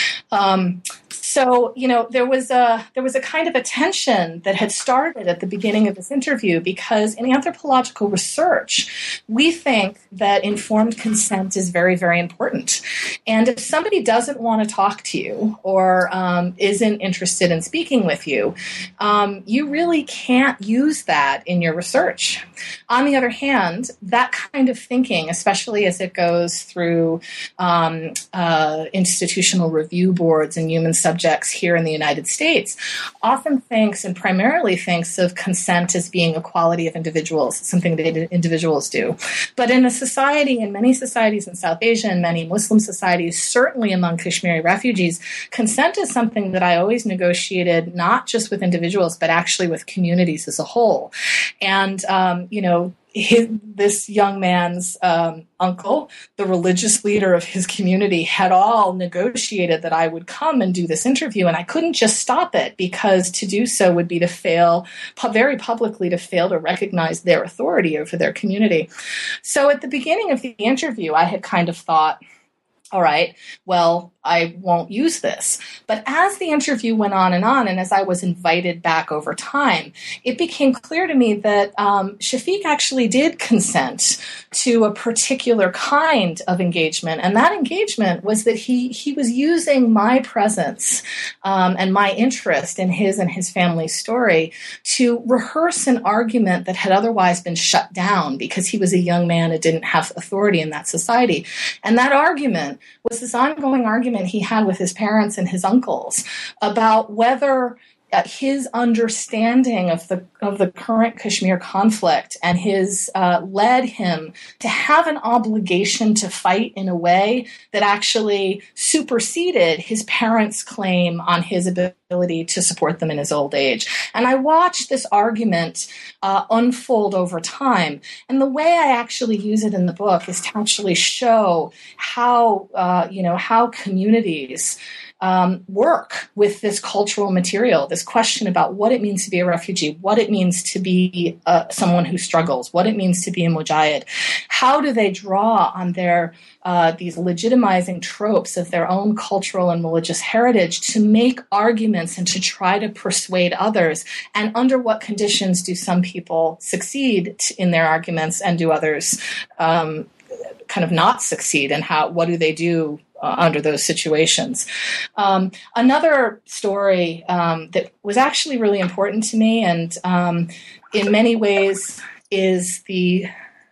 So, there was a kind of a tension that had started at the beginning of this interview, because in anthropological research, we think that informed consent is very, very important. And if somebody doesn't want to talk to you or isn't interested in speaking with you, you really can't use that in your research. On the other hand, that kind of thinking, especially as it goes through institutional review boards and human subjects here in the United States, often thinks and primarily thinks of consent as being a quality of individuals, something that individuals do. But in many societies in South Asia and many Muslim societies, certainly among Kashmiri refugees, consent is something that I always negotiated not just with individuals, but actually with communities as a whole. And, this young man's uncle, the religious leader of his community, had all negotiated that I would come and do this interview, and I couldn't just stop it, because to do so would be to fail, very publicly to fail to recognize their authority over their community. So at the beginning of the interview, I had kind of thought, all right, well, I won't use this. But as the interview went on, and as I was invited back over time, it became clear to me that Shafiq actually did consent to a particular kind of engagement. And that engagement was that he was using my presence and my interest in his and his family's story to rehearse an argument that had otherwise been shut down because he was a young man and didn't have authority in that society. And that argument was this ongoing argument he had with his parents and his uncles about whether his understanding of the current Kashmir conflict and his led him to have an obligation to fight in a way that actually superseded his parents' claim on his ability to support them in his old age. And I watched this argument unfold over time. And the way I actually use it in the book is to actually show how communities work with this cultural material, this question about what it means to be a refugee, what it means to be someone who struggles, what it means to be a mujahid. How do they draw on their these legitimizing tropes of their own cultural and religious heritage to make arguments and to try to persuade others? And under what conditions do some people succeed in their arguments and do others kind of not succeed? And what do they do under those situations? Another story that was actually really important to me and in many ways is the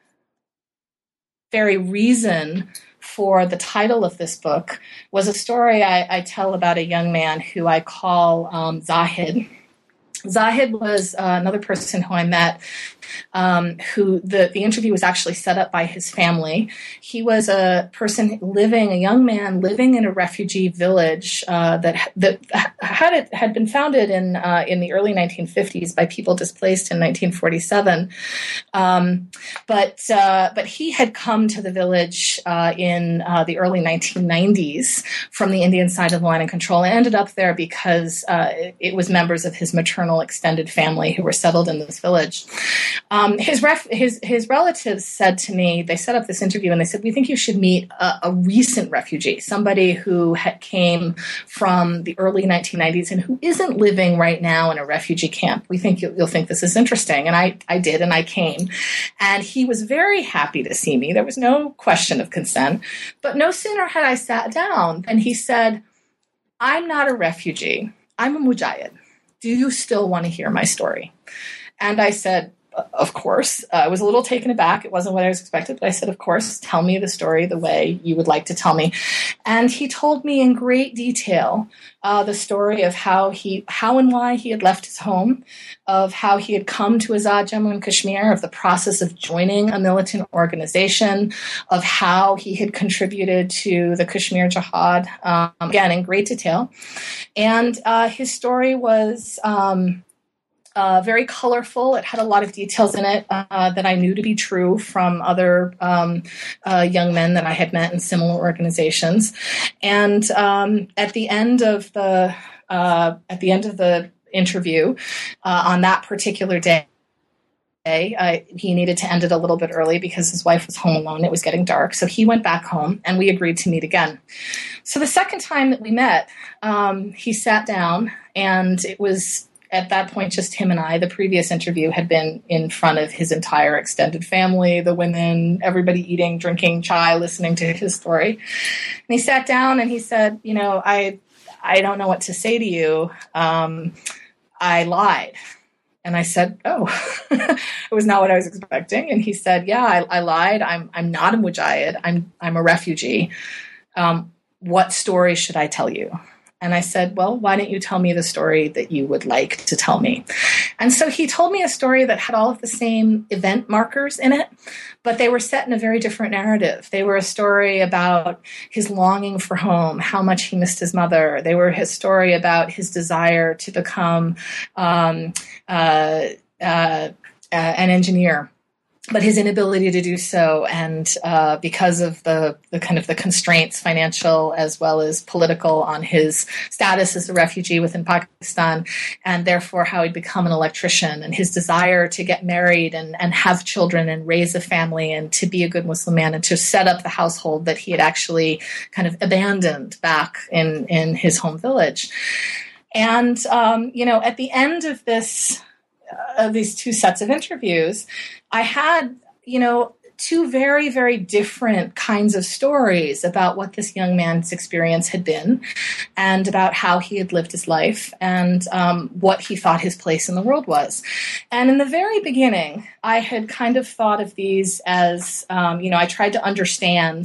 very reason for the title of this book was a story I tell about a young man who I call Zahid. Zahid was another person who I met, who the interview was actually set up by his family. He was a young man living in a refugee village that had been founded in the early 1950s by people displaced in 1947. But he had come to the village in the early 1990s from the Indian side of the line of control and ended up there because it was members of his maternal extended family who were settled in this village. His relatives said to me, they set up this interview and they said, we think you should meet a recent refugee, somebody who came from the early 1990s and who isn't living right now in a refugee camp. We think you'll think this is interesting. And I did, and I came. And he was very happy to see me. There was no question of consent. But no sooner had I sat down than he said, I'm not a refugee. I'm a mujahid. Do you still want to hear my story? And I said, of course. I was a little taken aback. It wasn't what I was expected, but I said, of course, tell me the story the way you would like to tell me. And he told me in great detail the story of how and why he had left his home, of how he had come to Azad Jammu and Kashmir, of the process of joining a militant organization, of how he had contributed to the Kashmir Jihad, again, in great detail. And his story was very colorful. It had a lot of details in it that I knew to be true from other young men that I had met in similar organizations. And at the end of the interview on that particular day, he needed to end it a little bit early because his wife was home alone. It was getting dark. So he went back home and we agreed to meet again. So the second time that we met, he sat down and it was at that point just him and I. The previous interview had been in front of his entire extended family, the women, everybody eating, drinking chai, listening to his story. And he sat down and he said, I don't know what to say to you. I lied. And I said, oh, it was not what I was expecting. And he said, yeah, I lied. I'm not a mujahid. I'm a refugee. What story should I tell you? And I said, well, why don't you tell me the story that you would like to tell me? And so he told me a story that had all of the same event markers in it, but they were set in a very different narrative. They were a story about his longing for home, how much he missed his mother. They were his story about his desire to become an engineer, but his inability to do so, and because of the kind of the constraints, financial as well as political, on his status as a refugee within Pakistan, and therefore how he'd become an electrician, and his desire to get married and have children and raise a family and to be a good Muslim man and to set up the household that he had actually kind of abandoned back in his home village. And at the end of these two sets of interviews, I had, two very, very different kinds of stories about what this young man's experience had been and about how he had lived his life and what he thought his place in the world was. And in the very beginning, I had kind of thought of these as, I tried to understand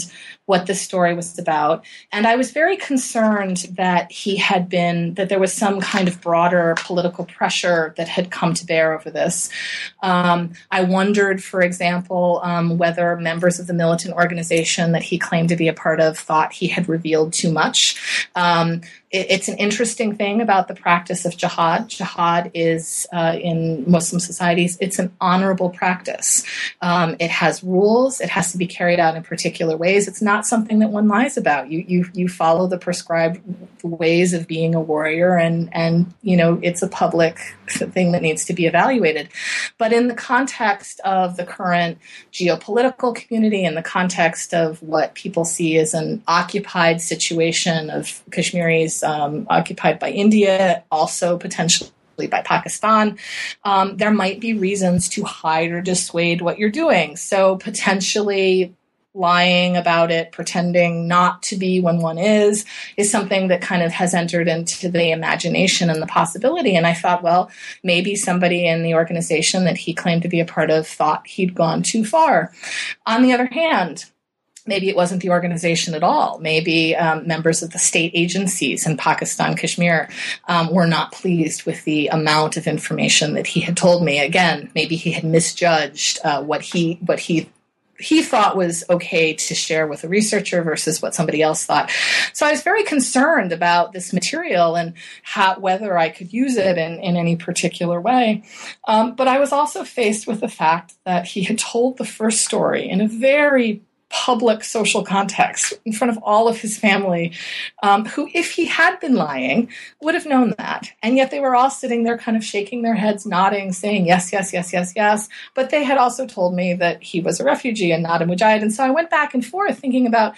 what this story was about. And I was very concerned that that there was some kind of broader political pressure that had come to bear over this. I wondered, for example, whether members of the militant organization that he claimed to be a part of thought he had revealed too much. It's an interesting thing about the practice of jihad. Jihad is, in Muslim societies, it's an honorable practice. It has rules. It has to be carried out in particular ways. It's not something that one lies about. You follow the prescribed ways of being a warrior, and it's a public thing that needs to be evaluated. But in the context of the current geopolitical community, in the context of what people see as an occupied situation of Kashmiris occupied by India, also potentially by Pakistan, there might be reasons to hide or dissuade what you're doing. So potentially lying about it, pretending not to be when one is something that kind of has entered into the imagination and the possibility. And I thought, well, maybe somebody in the organization that he claimed to be a part of thought he'd gone too far. On the other hand, maybe it wasn't the organization at all. Maybe members of the state agencies in Pakistan, Kashmir, were not pleased with the amount of information that he had told me. Again, maybe he had misjudged what he thought was okay to share with a researcher versus what somebody else thought. So I was very concerned about this material and whether I could use it in any particular way. But I was also faced with the fact that he had told the first story in a very public social context in front of all of his family, who, if he had been lying, would have known that. And yet they were all sitting there kind of shaking their heads, nodding, saying yes, yes, yes, yes, yes. But they had also told me that he was a refugee and not a mujahid. And so I went back and forth thinking about,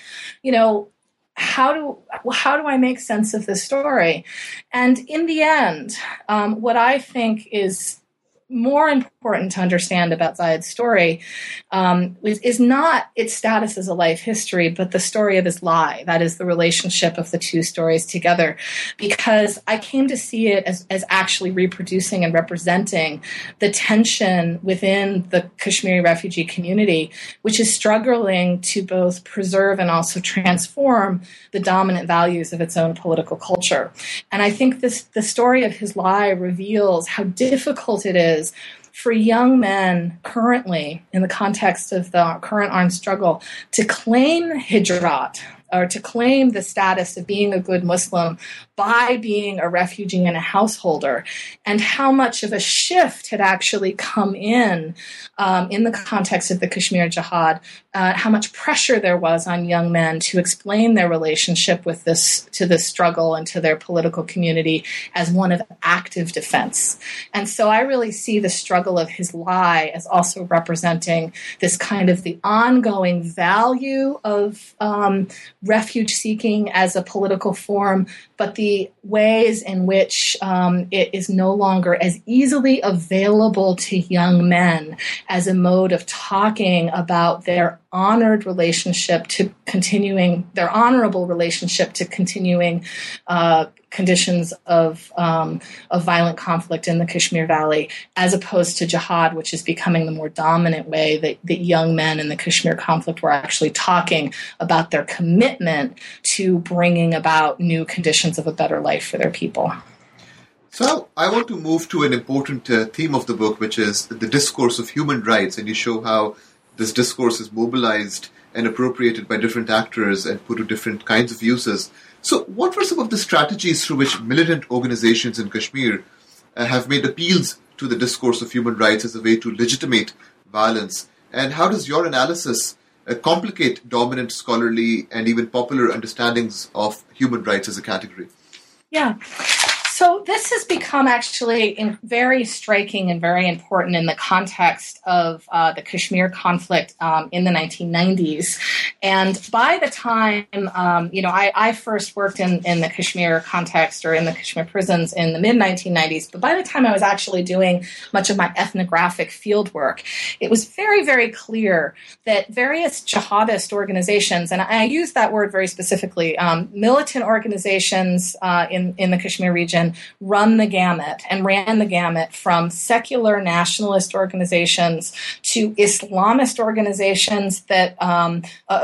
how do I make sense of this story? And in the end, what I think is more important to understand about Zayed's story is not its status as a life history, but the story of his lie. That is the relationship of the two stories together. Because I came to see it as actually reproducing and representing the tension within the Kashmiri refugee community, which is struggling to both preserve and also transform the dominant values of its own political culture. And I think the story of his lie reveals how difficult it is for young men currently, in the context of the current armed struggle, to claim hijrat, or to claim the status of being a good Muslim by being a refugee and a householder, and how much of a shift had actually come in the context of the Kashmir Jihad, how much pressure there was on young men to explain their relationship with to this struggle and to their political community as one of active defense. And so I really see the struggle of his lie as also representing this kind of the ongoing value of refuge seeking as a political form, but the ways in which it is no longer as easily available to young men as a mode of talking about their honorable relationship to continuing conditions of violent conflict in the Kashmir Valley, as opposed to jihad, which is becoming the more dominant way that young men in the Kashmir conflict were actually talking about their commitment to bringing about new conditions of a better life for their people. So I want to move to an important theme of the book, which is the discourse of human rights, and you show how this discourse is mobilized and appropriated by different actors and put to different kinds of uses. So what were some of the strategies through which militant organizations in Kashmir have made appeals to the discourse of human rights as a way to legitimate violence? And how does your analysis complicate dominant scholarly and even popular understandings of human rights as a category? Yeah. So this has become actually very striking and very important in the context of the Kashmir conflict in the 1990s. And by the time, I first worked in the Kashmir context or in the Kashmir prisons in the mid-1990s, but by the time I was actually doing much of my ethnographic field work, it was very, very clear that various jihadist organizations, and I use that word very specifically, militant organizations in the Kashmir region, ran the gamut from secular nationalist organizations to Islamist organizations that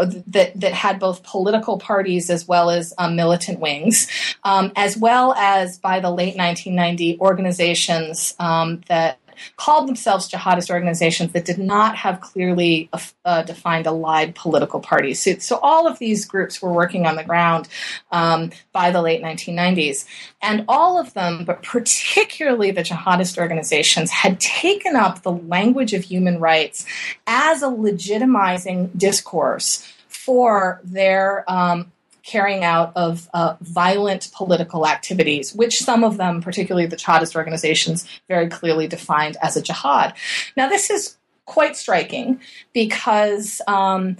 that had both political parties as well as militant wings, as well as by the late 1990 organizations that called themselves jihadist organizations that did not have clearly defined allied political parties. So all of these groups were working on the ground by the late 1990s. And all of them, but particularly the jihadist organizations, had taken up the language of human rights as a legitimizing discourse for their carrying out of violent political activities, which some of them, particularly the jihadist organizations, very clearly defined as a jihad. Now, this is quite striking because, while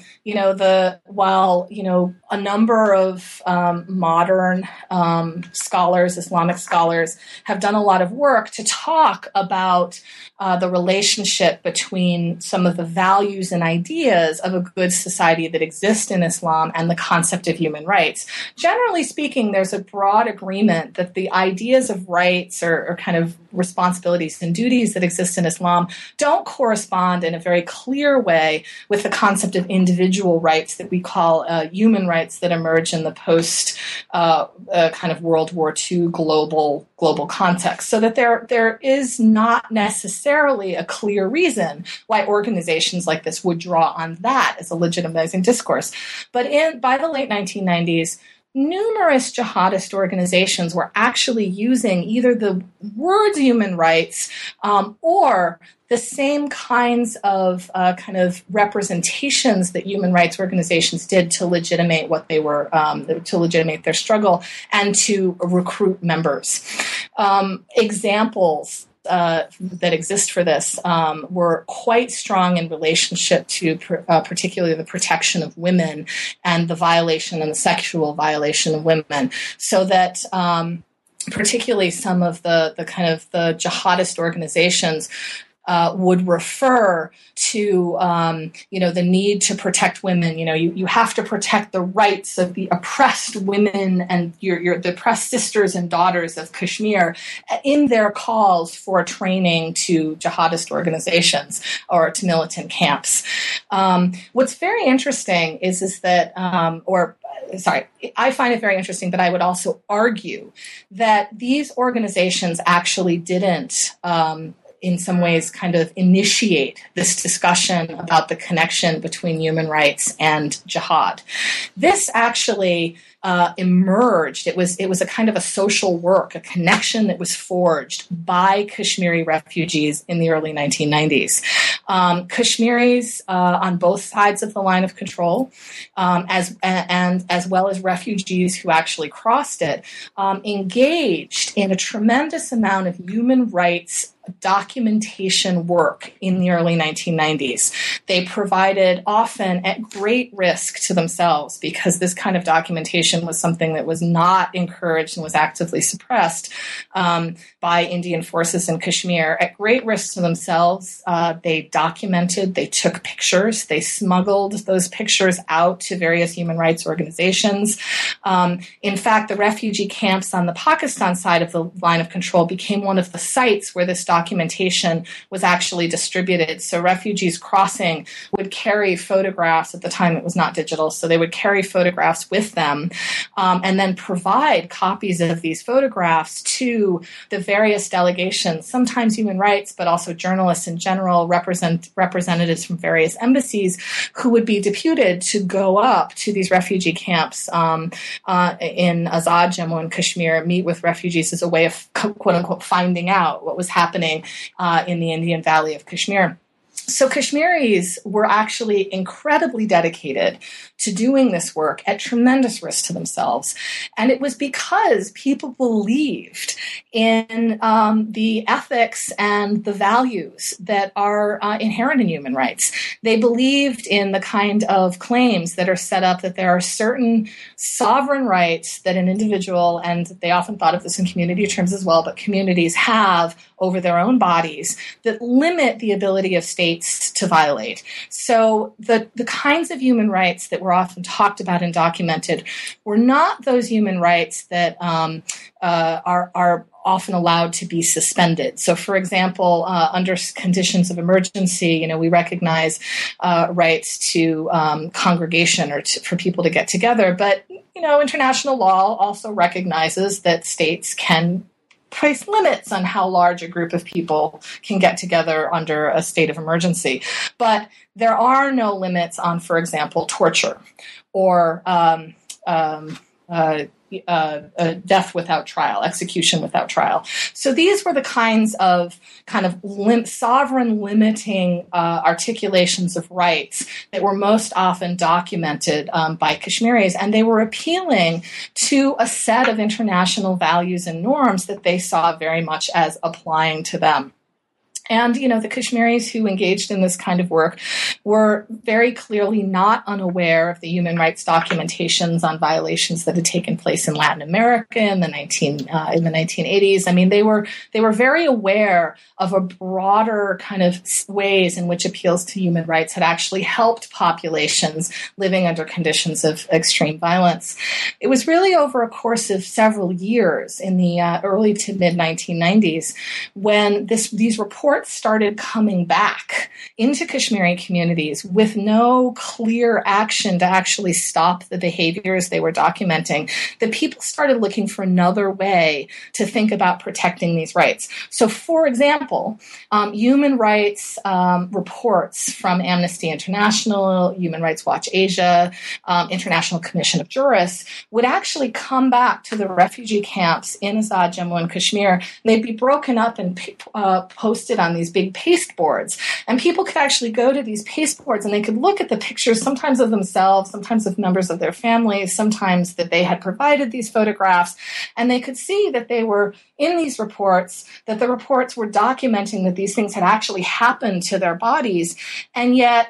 a number of modern scholars, Islamic scholars, have done a lot of work to talk about the relationship between some of the values and ideas of a good society that exist in Islam and the concept of human rights. Generally speaking, there's a broad agreement that the ideas of rights or kind of responsibilities and duties that exist in Islam don't correspond in a very clear way with the concept of individual rights that we call human rights that emerge in the post kind of World War II global context. So that there is not necessarily a clear reason why organizations like this would draw on that as a legitimizing discourse. But by the late 1990s, numerous jihadist organizations were actually using either the words human rights or the same kinds of kind of representations that human rights organizations did to legitimate what they were, to legitimate their struggle and to recruit members. Examples that exist for this were quite strong in relationship to particularly the protection of women and the violation and the sexual violation of women, so that particularly some of the kind of the jihadist organizations would refer to, the need to protect women. You have to protect the rights of the oppressed women and the oppressed sisters and daughters of Kashmir in their calls for training to jihadist organizations or to militant camps. What's very interesting is that, I find it very interesting, but I would also argue that these organizations actually didn't, in some ways, kind of initiate this discussion about the connection between human rights and jihad. This actually emerged. It was a kind of a social work, a connection that was forged by Kashmiri refugees in the early 1990s. Kashmiris on both sides of the line of control, as well as refugees who actually crossed it, engaged in a tremendous amount of human rights documentation work in the early 1990s. They provided, often at great risk to themselves, because this kind of documentation was something that was not encouraged and was actively suppressed by Indian forces in Kashmir. At great risk to themselves, they documented, they took pictures, they smuggled those pictures out to various human rights organizations. In fact, the refugee camps on the Pakistan side of the line of control became one of the sites where this documentation was actually distributed. So refugees crossing would carry photographs. At the time, it was not digital, so they would carry photographs with them and then provide copies of these photographs to the various delegations, sometimes human rights, but also journalists in general, representatives from various embassies who would be deputed to go up to these refugee camps in Azad, Jammu and Kashmir, meet with refugees as a way of, quote unquote, finding out what was happening in the Indian Valley of Kashmir. So Kashmiris were actually incredibly dedicated to doing this work at tremendous risk to themselves. And it was because people believed in the ethics and the values that are inherent in human rights. They believed in the kind of claims that are set up that there are certain sovereign rights that an individual, and they often thought of this in community terms as well, but communities have over their own bodies that limit the ability of states to violate. So the kinds of human rights that were often talked about and documented were not those human rights that are often allowed to be suspended. So, for example, under conditions of emergency, we recognize rights to congregation or for people to get together. But, international law also recognizes that states can place limits on how large a group of people can get together under a state of emergency. But there are no limits on, for example, torture or death without trial, execution without trial. So these were the kinds of sovereign limiting articulations of rights that were most often documented by Kashmiris, and they were appealing to a set of international values and norms that they saw very much as applying to them. And, the Kashmiris who engaged in this kind of work were very clearly not unaware of the human rights documentations on violations that had taken place in Latin America in the 1980s. I mean, they were very aware of a broader kind of ways in which appeals to human rights had actually helped populations living under conditions of extreme violence. It was really over a course of several years in the early to mid 1990s when these reports started coming back into Kashmiri communities with no clear action to actually stop the behaviors they were documenting, that people started looking for another way to think about protecting these rights. So, for example, human rights reports from Amnesty International, Human Rights Watch Asia, International Commission of Jurists would actually come back to the refugee camps in Azad, Jammu and Kashmir. And they'd be broken up and posted on these big paste boards. And people could actually go to these paste boards and they could look at the pictures, sometimes of themselves, sometimes of members of their families, sometimes that they had provided these photographs. And they could see that they were in these reports, that the reports were documenting that these things had actually happened to their bodies. And yet,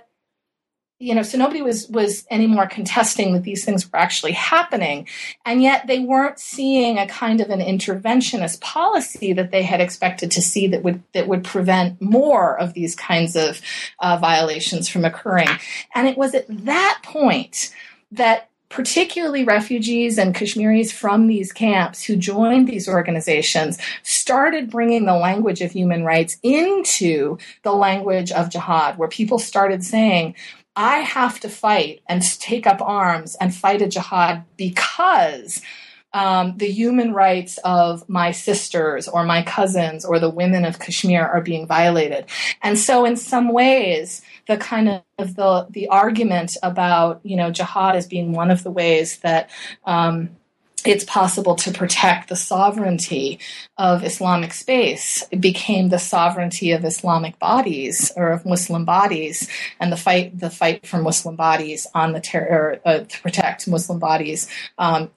so nobody was anymore contesting that these things were actually happening. And yet they weren't seeing a kind of an interventionist policy that they had expected to see that would prevent more of these kinds of violations from occurring. And it was at that point that particularly refugees and Kashmiris from these camps who joined these organizations started bringing the language of human rights into the language of jihad, where people started saying, I have to fight and take up arms and fight a jihad because the human rights of my sisters or my cousins or the women of Kashmir are being violated. And so in some ways, the kind of the argument about, jihad as being one of the ways that it's possible to protect the sovereignty of Islamic space. It became the sovereignty of Islamic bodies or of Muslim bodies, and the fight for Muslim bodies on the terror to protect Muslim bodies, by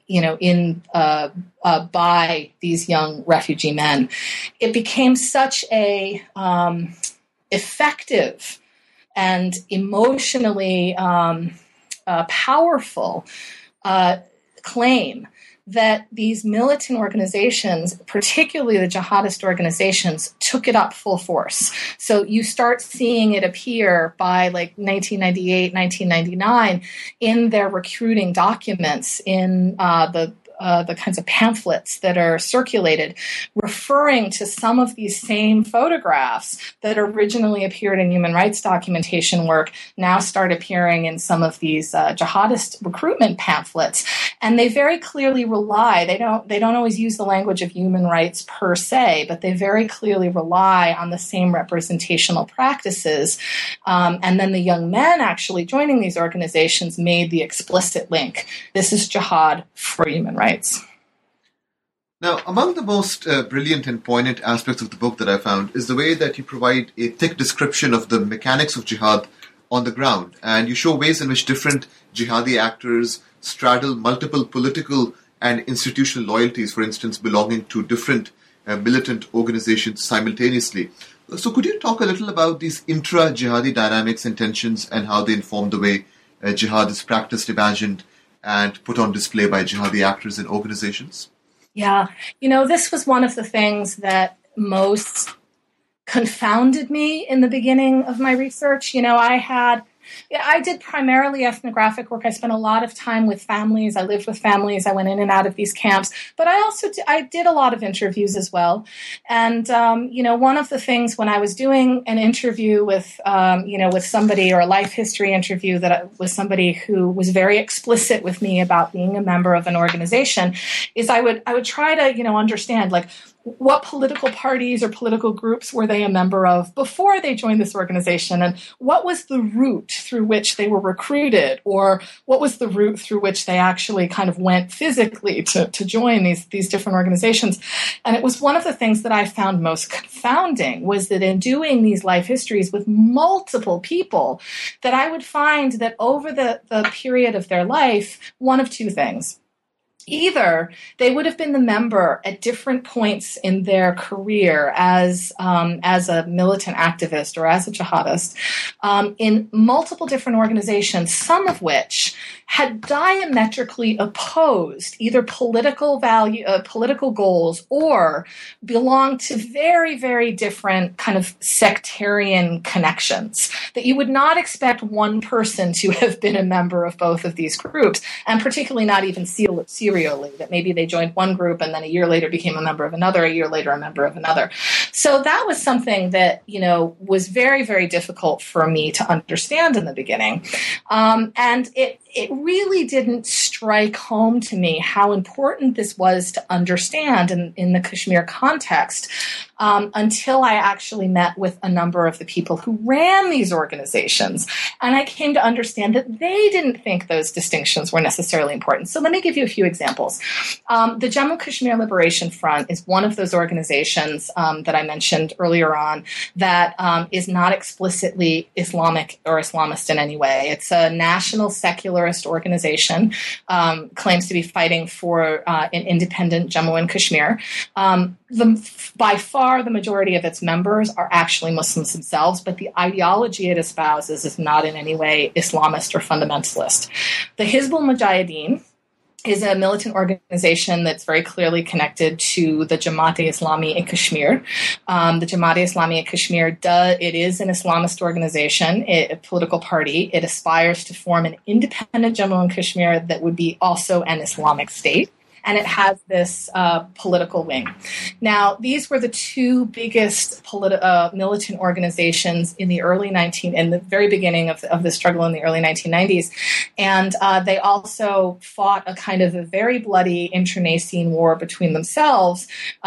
these young refugee men. It became such a effective and emotionally powerful claim that these militant organizations, particularly the jihadist organizations, took it up full force. So you start seeing it appear by 1998, 1999 in their recruiting documents, in the kinds of pamphlets that are circulated, referring to some of these same photographs that originally appeared in human rights documentation work, now start appearing in some of these jihadist recruitment pamphlets. And they very clearly rely, they don't always use the language of human rights per se, but they very clearly rely on the same representational practices. And then the young men actually joining these organizations made the explicit link. This is jihad for human rights. Now, among the most brilliant and poignant aspects of the book that I found is the way that you provide a thick description of the mechanics of jihad on the ground, and you show ways in which different jihadi actors straddle multiple political and institutional loyalties, for instance, belonging to different militant organizations simultaneously. So could you talk a little about these intra-jihadi dynamics and tensions and how they inform the way jihad is practiced, imagined, and put on display by jihadi actors and organizations? Yeah. This was one of the things that most confounded me in the beginning of my research. I did primarily ethnographic work. I spent a lot of time with families. I lived with families. I went in and out of these camps. But I did a lot of interviews as well. And, one of the things when I was doing an interview with somebody, or a life history interview with somebody who was very explicit with me about being a member of an organization, is I would try to, understand, like, what political parties or political groups were they a member of before they joined this organization, and what was the route through which they were recruited, or what was the route through which they actually kind of went physically to join these different organizations. And it was one of the things that I found most confounding, was that in doing these life histories with multiple people, that I would find that over the period of their life, one of two things. Either they would have been the member at different points in their career as a militant activist or as a jihadist in multiple different organizations, some of which had diametrically opposed either political goals, or belonged to very, very different kind of sectarian connections, that you would not expect one person to have been a member of both of these groups, and particularly not even serially, that maybe they joined one group and then a year later became a member of another, a year later a member of another. So that was something that, was very, very difficult for me to understand in the beginning. And it really didn't strike home to me how important this was to understand in the Kashmir context until I actually met with a number of the people who ran these organizations. And I came to understand that they didn't think those distinctions were necessarily important. So let me give you a few examples. The Jammu Kashmir Liberation Front is one of those organizations that I mentioned earlier on that is not explicitly Islamic or Islamist in any way. It's a national secularist organization, claims to be fighting for an independent Jammu and Kashmir. By far, the majority of its members are actually Muslims themselves, but the ideology it espouses is not in any way Islamist or fundamentalist. The Hizbul Mujahideen is a militant organization that's very clearly connected to the Jamaat-e-Islami in Kashmir. The Jamaat-e-Islami in Kashmir, it is an Islamist organization, a political party. It aspires to form an independent Jammu and Kashmir that would be also an Islamic state. And it has this political wing. Now, these were the two biggest militant organizations in the very beginning of the struggle in the early 1990s. And they also fought a kind of a very bloody internecine war between themselves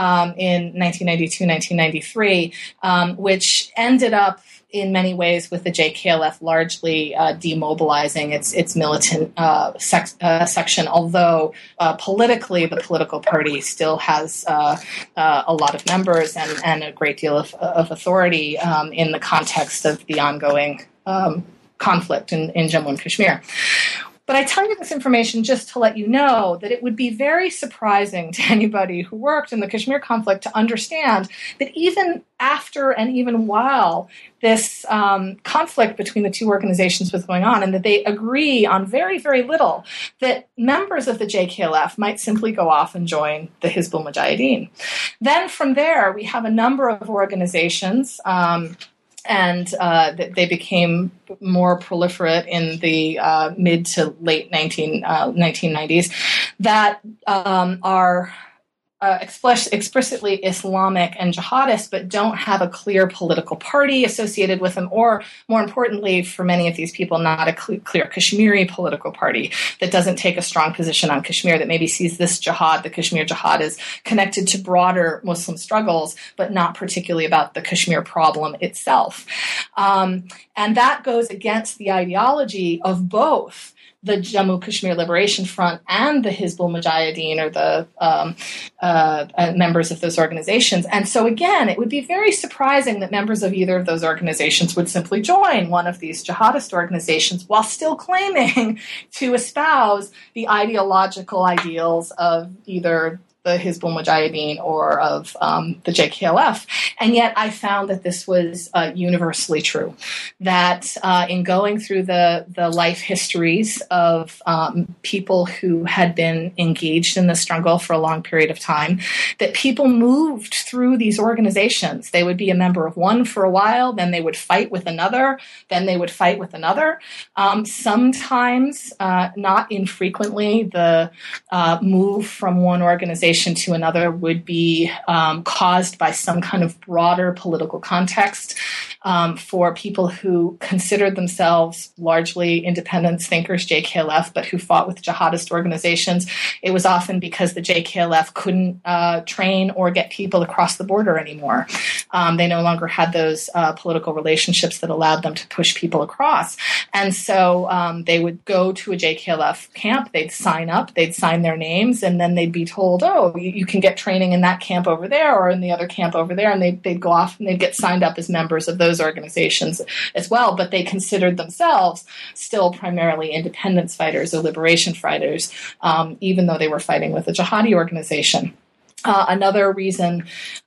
in 1992, 1993, which ended up in many ways with the JKLF largely demobilizing its militant section, although politically the political party still has a lot of members and a great deal of authority in the context of the ongoing conflict in Jammu and Kashmir. But I tell you this information just to let you know that it would be very surprising to anybody who worked in the Kashmir conflict to understand that even after and even while this conflict between the two organizations was going on, and that they agree on very, very little, that members of the JKLF might simply go off and join the Hizbul Mujahideen. Then from there, we have a number of organizations and they became more proliferate in the mid to late 1990s that are explicitly Islamic and jihadist, but don't have a clear political party associated with them, or more importantly, for many of these people, not a clear Kashmiri political party that doesn't take a strong position on Kashmir, that maybe sees this jihad, the Kashmir jihad, as connected to broader Muslim struggles, but not particularly about the Kashmir problem itself. And that goes against the ideology of both the Jammu Kashmir Liberation Front and the Hizbul Mujahideen, or the members of those organizations. And so again, it would be very surprising that members of either of those organizations would simply join one of these jihadist organizations while still claiming to espouse the ideological ideals of either the Hizbul Mujahideen or of the JKLF. And yet I found that this was universally true, that in going through the life histories of people who had been engaged in the struggle for a long period of time, that people moved through these organizations. They would be a member of one for a while, then they would fight with another, then they would fight with another. Sometimes, not infrequently, the move from one organization to another would be caused by some kind of broader political context. For people who considered themselves largely independence thinkers, JKLF, but who fought with jihadist organizations, it was often because the JKLF couldn't train or get people across the border anymore. They no longer had those political relationships that allowed them to push people across. And so they would go to a JKLF camp, they'd sign up, they'd sign their names, and then they'd be told, oh, you can get training in that camp over there or in the other camp over there, and they'd go off and they'd get signed up as members of those organizations as well, but they considered themselves still primarily independence fighters or liberation fighters, even though they were fighting with a jihadi organization. Another reason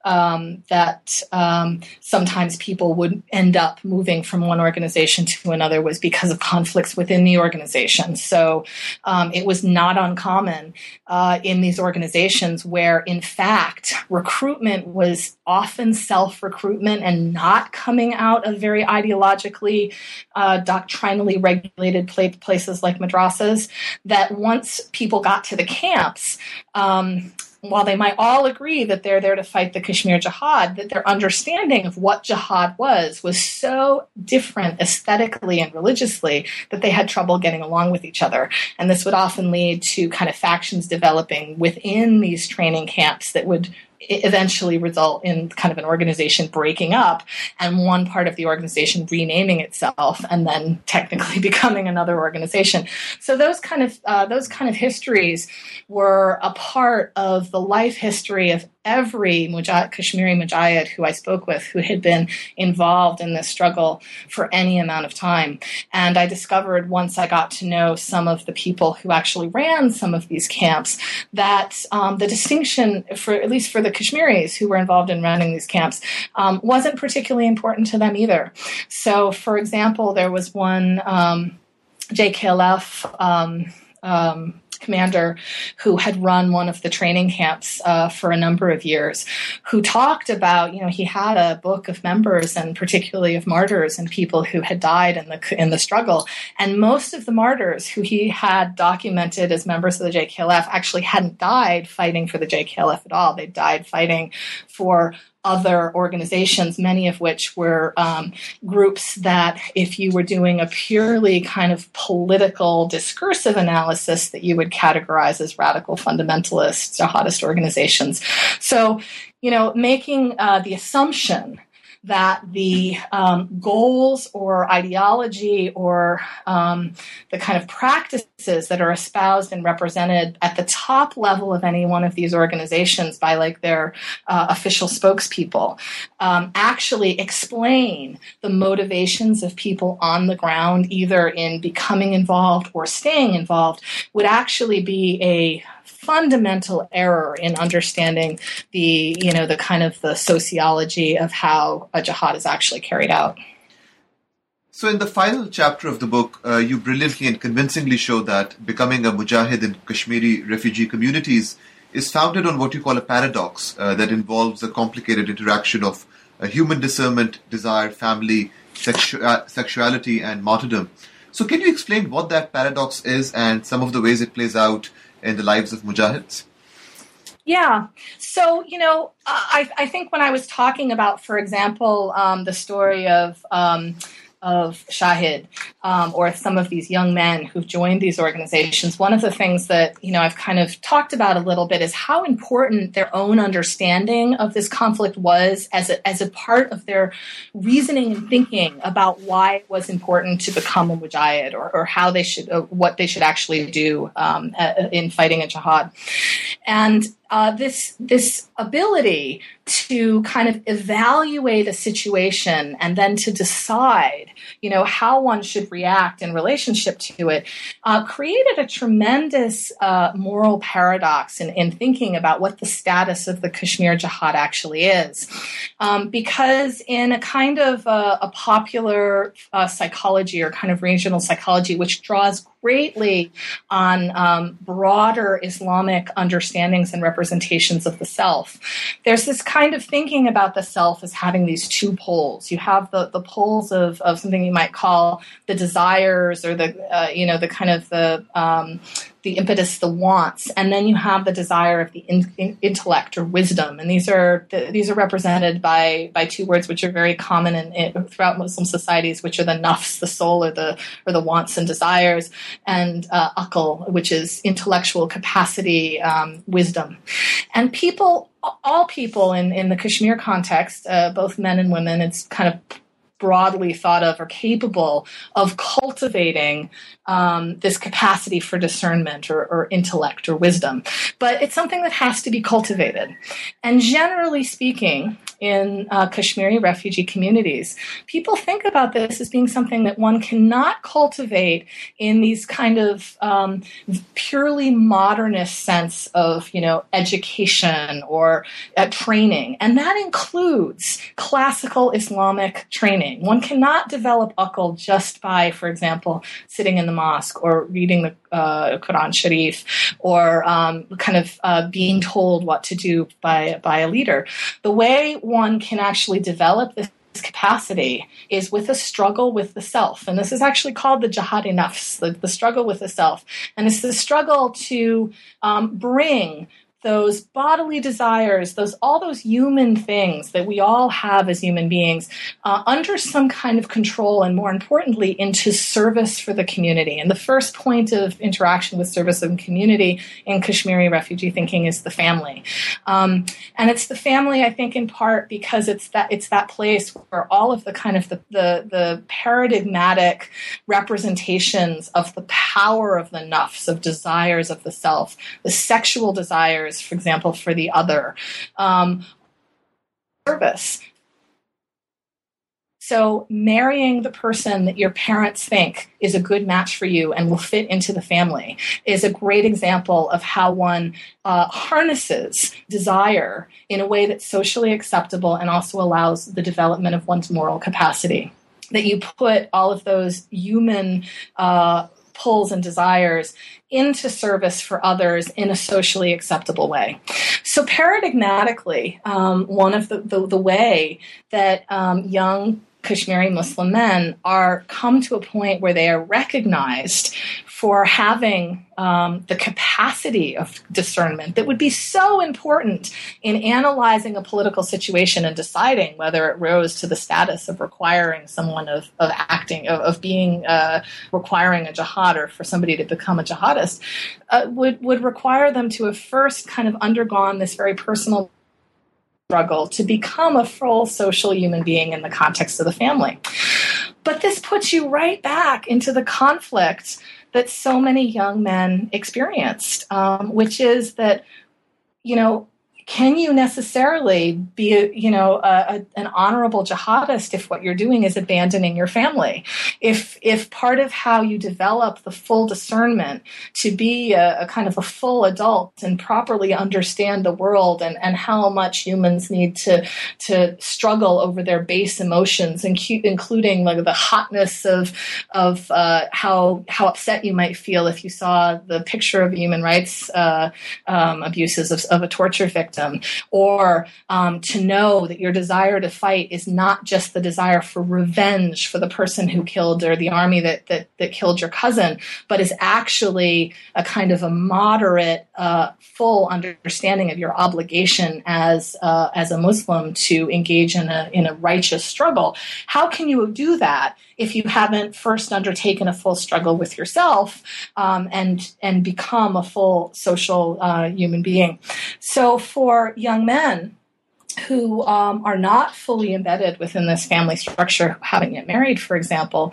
that sometimes people would end up moving from one organization to another was because of conflicts within the organization. So it was not uncommon in these organizations where, in fact, recruitment was often self-recruitment and not coming out of very ideologically, doctrinally regulated places like madrasas, that once people got to the camps, while they might all agree that they're there to fight the Kashmir Jihad, that their understanding of what jihad was so different aesthetically and religiously that they had trouble getting along with each other. And this would often lead to kind of factions developing within these training camps that would eventually result in kind of an organization breaking up and one part of the organization renaming itself and then technically becoming another organization. So those kind of histories were a part of the life history of every Kashmiri Mujahid who I spoke with who had been involved in this struggle for any amount of time. And I discovered once I got to know some of the people who actually ran some of these camps that the distinction, at least for the Kashmiris who were involved in running these camps, wasn't particularly important to them either. So, for example, there was one JKLF commander who had run one of the training camps for a number of years, who talked about, he had a book of members and particularly of martyrs and people who had died in the struggle. And most of the martyrs who he had documented as members of the JKLF actually hadn't died fighting for the JKLF at all. They died fighting for other organizations, many of which were groups that, if you were doing a purely kind of political discursive analysis, that you would categorize as radical fundamentalist jihadist organizations. So, making the assumption that the goals or ideology or the kind of practices that are espoused and represented at the top level of any one of these organizations by their official spokespeople actually explain the motivations of people on the ground, either in becoming involved or staying involved, would actually be a fundamental error in understanding the sociology of how a jihad is actually carried out. So in the final chapter of the book, you brilliantly and convincingly show that becoming a mujahid in Kashmiri refugee communities is founded on what you call a paradox that involves a complicated interaction of human discernment, desire, family, sexuality, and martyrdom. So can you explain what that paradox is and some of the ways it plays out in the lives of mujahids? Yeah. So, I think when I was talking about, for example, the story of Shahid, or some of these young men who've joined these organizations, one of the things that, I've kind of talked about a little bit is how important their own understanding of this conflict was as a part of their reasoning and thinking about why it was important to become a mujahid or how they should, what they should actually do in fighting a jihad. And this ability to kind of evaluate a situation and then to decide, how one should react in relationship to it, created a tremendous moral paradox in thinking about what the status of the Kashmir Jihad actually is. Because in a kind of a popular psychology or kind of regional psychology, which draws greatly on broader Islamic understandings and representations of the self. There's this kind of thinking about the self as having these two poles. You have the poles of something you might call the desires, or the kind of the impetus, the wants, and then you have the desire of the intellect or wisdom, and these are represented by two words which are very common throughout Muslim societies, which are the nafs, the soul, or the wants and desires, and aql, which is intellectual capacity, wisdom. And all people in the Kashmir context, both men and women, it's kind of broadly thought of, are capable of cultivating this capacity for discernment or intellect or wisdom. But it's something that has to be cultivated. And generally speaking, in Kashmiri refugee communities, people think about this as being something that one cannot cultivate in these kind of purely modernist sense of, education or training. And that includes classical Islamic training. One cannot develop aql just by, for example, sitting in the mosque or reading the Quran Sharif or being told what to do by a leader. The way one can actually develop this capacity is with a struggle with the self. And this is actually called the jihad-e-nafs, the struggle with the self. And it's the struggle to bring those bodily desires, all those human things that we all have as human beings, under some kind of control, and more importantly, into service for the community. And the first point of interaction with service and community in Kashmiri refugee thinking is the family. And it's the family, I think, in part because it's that place where all of the kind of the paradigmatic representations of the power of the nafs, of desires of the self, the sexual desires, for example, for the other, service. So marrying the person that your parents think is a good match for you and will fit into the family is a great example of how one harnesses desire in a way that's socially acceptable and also allows the development of one's moral capacity. That you put all of those human pulls and desires into service for others in a socially acceptable way. So paradigmatically, one of the way that young Kashmiri Muslim men are come to a point where they are recognized for having the capacity of discernment that would be so important in analyzing a political situation and deciding whether it rose to the status of requiring someone of being requiring a jihad, or for somebody to become a jihadist, would require them to have first kind of undergone this very personal struggle to become a full social human being in the context of the family. But this puts you right back into the conflict that so many young men experienced, which is that, can you necessarily be, an honorable jihadist if what you're doing is abandoning your family? If part of how you develop the full discernment to be a kind of a full adult and properly understand the world and how much humans need to struggle over their base emotions, including like the hotness of how upset you might feel if you saw the picture of human rights abuses of a torture victim. Or to know that your desire to fight is not just the desire for revenge for the person who killed, or the army that killed your cousin, but is actually a kind of a moderate, full understanding of your obligation as a Muslim to engage in a righteous struggle. How can you do that if you haven't first undertaken a full struggle with yourself and become a full social human being? So for young men who are not fully embedded within this family structure, haven't yet married, for example,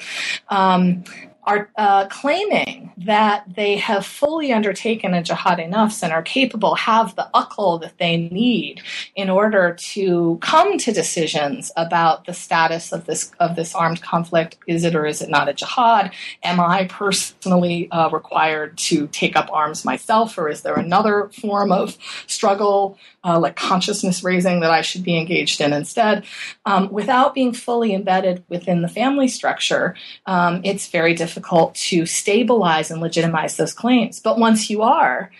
are claiming that they have fully undertaken a jihad-e-nafs and are capable, have the aql that they need in order to come to decisions about the status of this armed conflict. Is it or is it not a jihad? Am I personally required to take up arms myself, or is there another form of struggle like consciousness raising that I should be engaged in instead? Without being fully embedded within the family structure, it's very difficult difficult to stabilize and legitimize those claims. But once you are,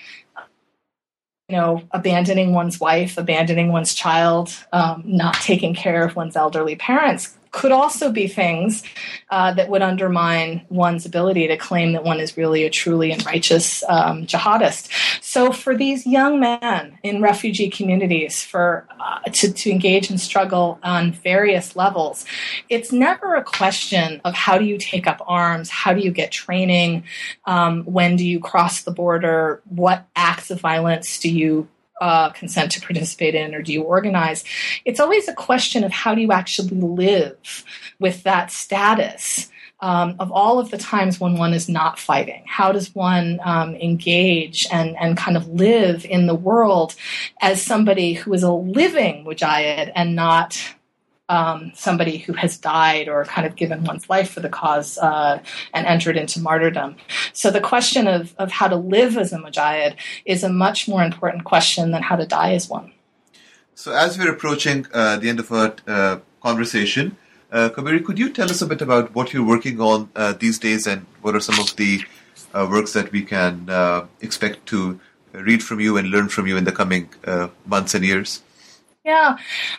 abandoning one's wife, abandoning one's child, not taking care of one's elderly parents could also be things that would undermine one's ability to claim that one is really a truly and righteous jihadist. So for these young men in refugee communities to engage in struggle on various levels, it's never a question of how do you take up arms, how do you get training, when do you cross the border, what acts of violence do you consent to participate in, or do you organize? It's always a question of how do you actually live with that status of all of the times when one is not fighting. How does one engage and kind of live in the world as somebody who is a living mujahid and not somebody who has died or kind of given one's life for the cause and entered into martyrdom. So the question of how to live as a mujahid is a much more important question than how to die as one. So as we're approaching the end of our conversation, Kabiri, could you tell us a bit about what you're working on these days, and what are some of the works that we can expect to read from you and learn from you in the coming months and years? Yeah.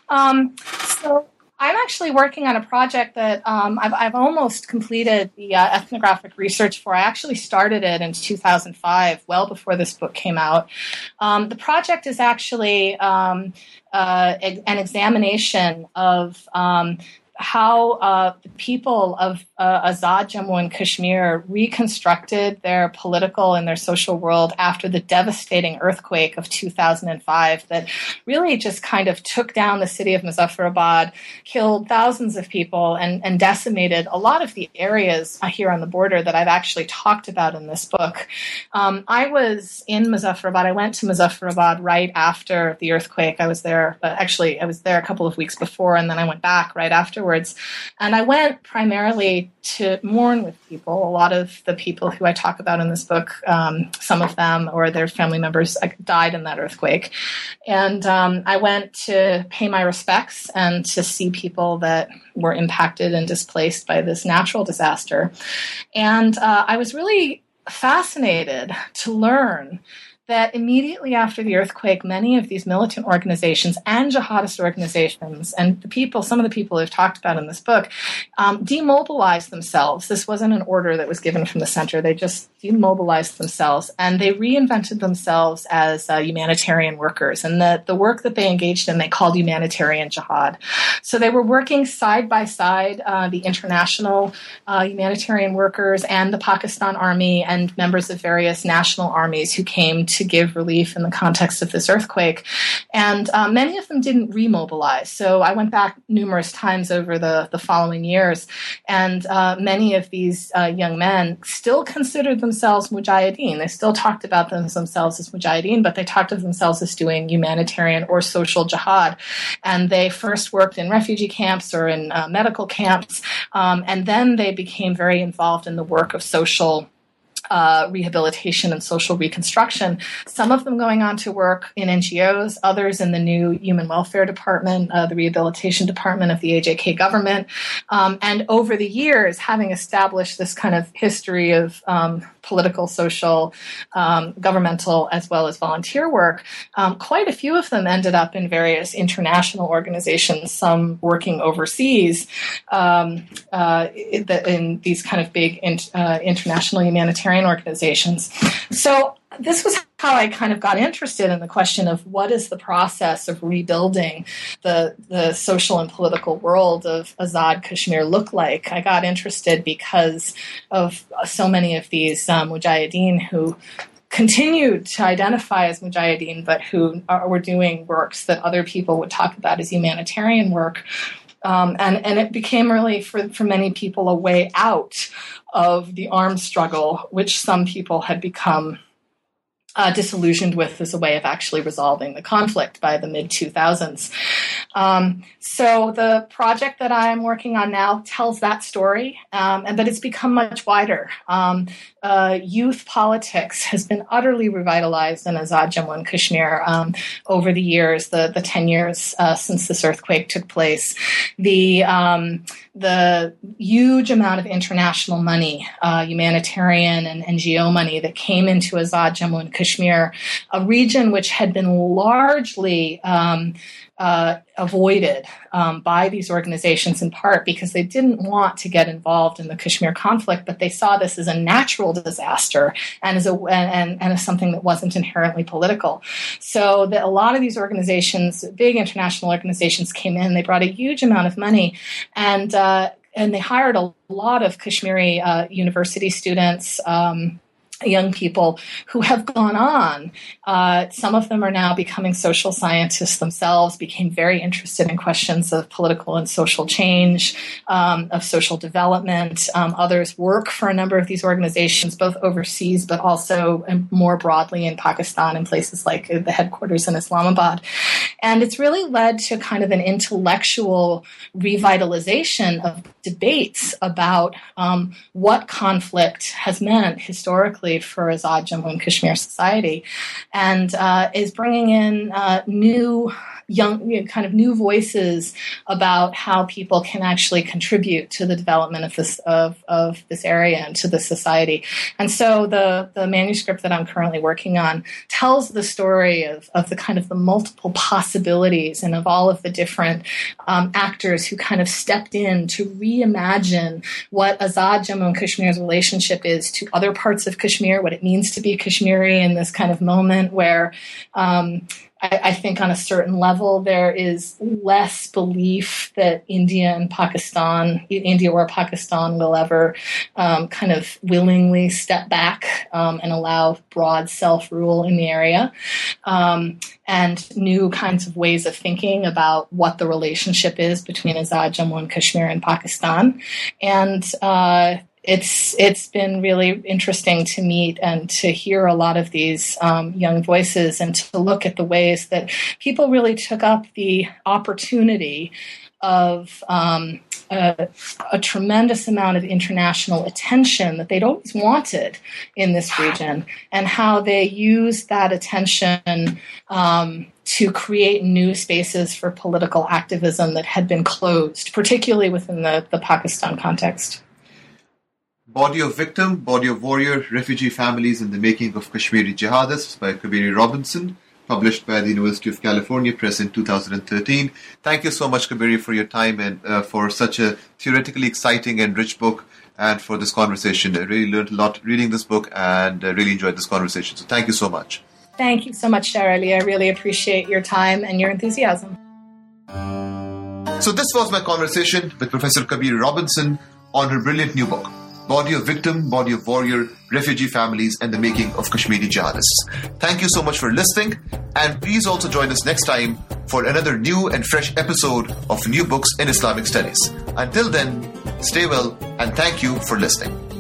So I'm actually working on a project that I've almost completed the ethnographic research for. I actually started it in 2005, well before this book came out. The project is actually an examination of how the people of Azad Jammu and Kashmir reconstructed their political and their social world after the devastating earthquake of 2005 that really just kind of took down the city of Muzaffarabad, killed thousands of people, and decimated a lot of the areas here on the border that I've actually talked about in this book. I was in Muzaffarabad. I went to Muzaffarabad right after the earthquake. I was there, I was there a couple of weeks before, and then I went back right afterwards. And I went primarily to mourn with people. A lot of the people who I talk about in this book, some of them or their family members died in that earthquake. And I went to pay my respects and to see people that were impacted and displaced by this natural disaster. And I was really fascinated to learn that immediately after the earthquake, many of these militant organizations and jihadist organizations and some of the people who've talked about in this book, demobilized themselves. This wasn't an order that was given from the center. They just demobilized themselves, and they reinvented themselves as humanitarian workers. And the work that they engaged in, they called humanitarian jihad. So they were working side by side, the international humanitarian workers and the Pakistan Army and members of various national armies who came to give relief in the context of this earthquake. And many of them didn't remobilize. So I went back numerous times over the following years, and many of these young men still considered themselves mujahideen. They still talked about themselves as mujahideen, but they talked of themselves as doing humanitarian or social jihad. And they first worked in refugee camps or in medical camps, and then they became very involved in the work of social rehabilitation and social reconstruction, some of them going on to work in NGOs, others in the new Human Welfare Department, the Rehabilitation Department of the AJK government. And over the years, having established this kind of history of political, social, governmental, as well as volunteer work, quite a few of them ended up in various international organizations, some working overseas in these kind of big international humanitarian organizations. So this was how I kind of got interested in the question of what is the process of rebuilding the social and political world of Azad Kashmir look like. I got interested because of so many of these mujahideen who continued to identify as mujahideen, but who were doing works that other people would talk about as humanitarian work. And it became really, for many people, a way out of the armed struggle, which some people had become disillusioned with as a way of actually resolving the conflict by the mid-2000s. So the project that I'm working on now tells that story, but it's become much wider. Youth politics has been utterly revitalized in Azad Jammu and Kashmir over the years, the 10 years since this earthquake took place. The huge amount of international money, humanitarian and NGO money that came into Azad Jammu and Kashmir, a region which had been largely avoided by these organizations, in part because they didn't want to get involved in the Kashmir conflict, but they saw this as a natural disaster and as something that wasn't inherently political. So a lot of these organizations, big international organizations, came in. They brought a huge amount of money, and they hired a lot of Kashmiri university students, young people who have gone on. Some of them are now becoming social scientists themselves, became very interested in questions of political and social change, of social development. Others work for a number of these organizations, both overseas, but also more broadly in Pakistan, in places like the headquarters in Islamabad. And it's really led to kind of an intellectual revitalization of debates about what conflict has meant historically for Azad Jammu and Kashmir society, and is bringing in new voices about how people can actually contribute to the development of this area and to the society. And so the manuscript that I'm currently working on tells the story of the kind of the multiple possibilities and of all of the different actors who kind of stepped in to reimagine what Azad Jammu and Kashmir's relationship is to other parts of Kashmir, what it means to be Kashmiri in this kind of moment where I think on a certain level there is less belief that India or Pakistan will ever kind of willingly step back and allow broad self-rule in the area, and new kinds of ways of thinking about what the relationship is between Azad Jammu and Kashmir and Pakistan. And it's been really interesting to meet and to hear a lot of these young voices and to look at the ways that people really took up the opportunity of a tremendous amount of international attention that they'd always wanted in this region, and how they used that attention to create new spaces for political activism that had been closed, particularly within the Pakistan context. Body of Victim, Body of Warrior, Refugee Families and the Making of Kashmiri Jihadists by Kabiri Robinson, published by the University of California Press in 2013. Thank you so much, Kabiri, for your time and for such a theoretically exciting and rich book, and for this conversation. I really learned a lot reading this book and really enjoyed this conversation. So thank you so much. Thank you so much, Sharali. I really appreciate your time and your enthusiasm. So this was my conversation with Professor Kabiri Robinson on her brilliant new book, Body of Victim, Body of Warrior, Refugee Families and the Making of Kashmiri Jihadists. Thank you so much for listening, and please also join us next time for another new and fresh episode of New Books in Islamic Studies. Until then, stay well and thank you for listening.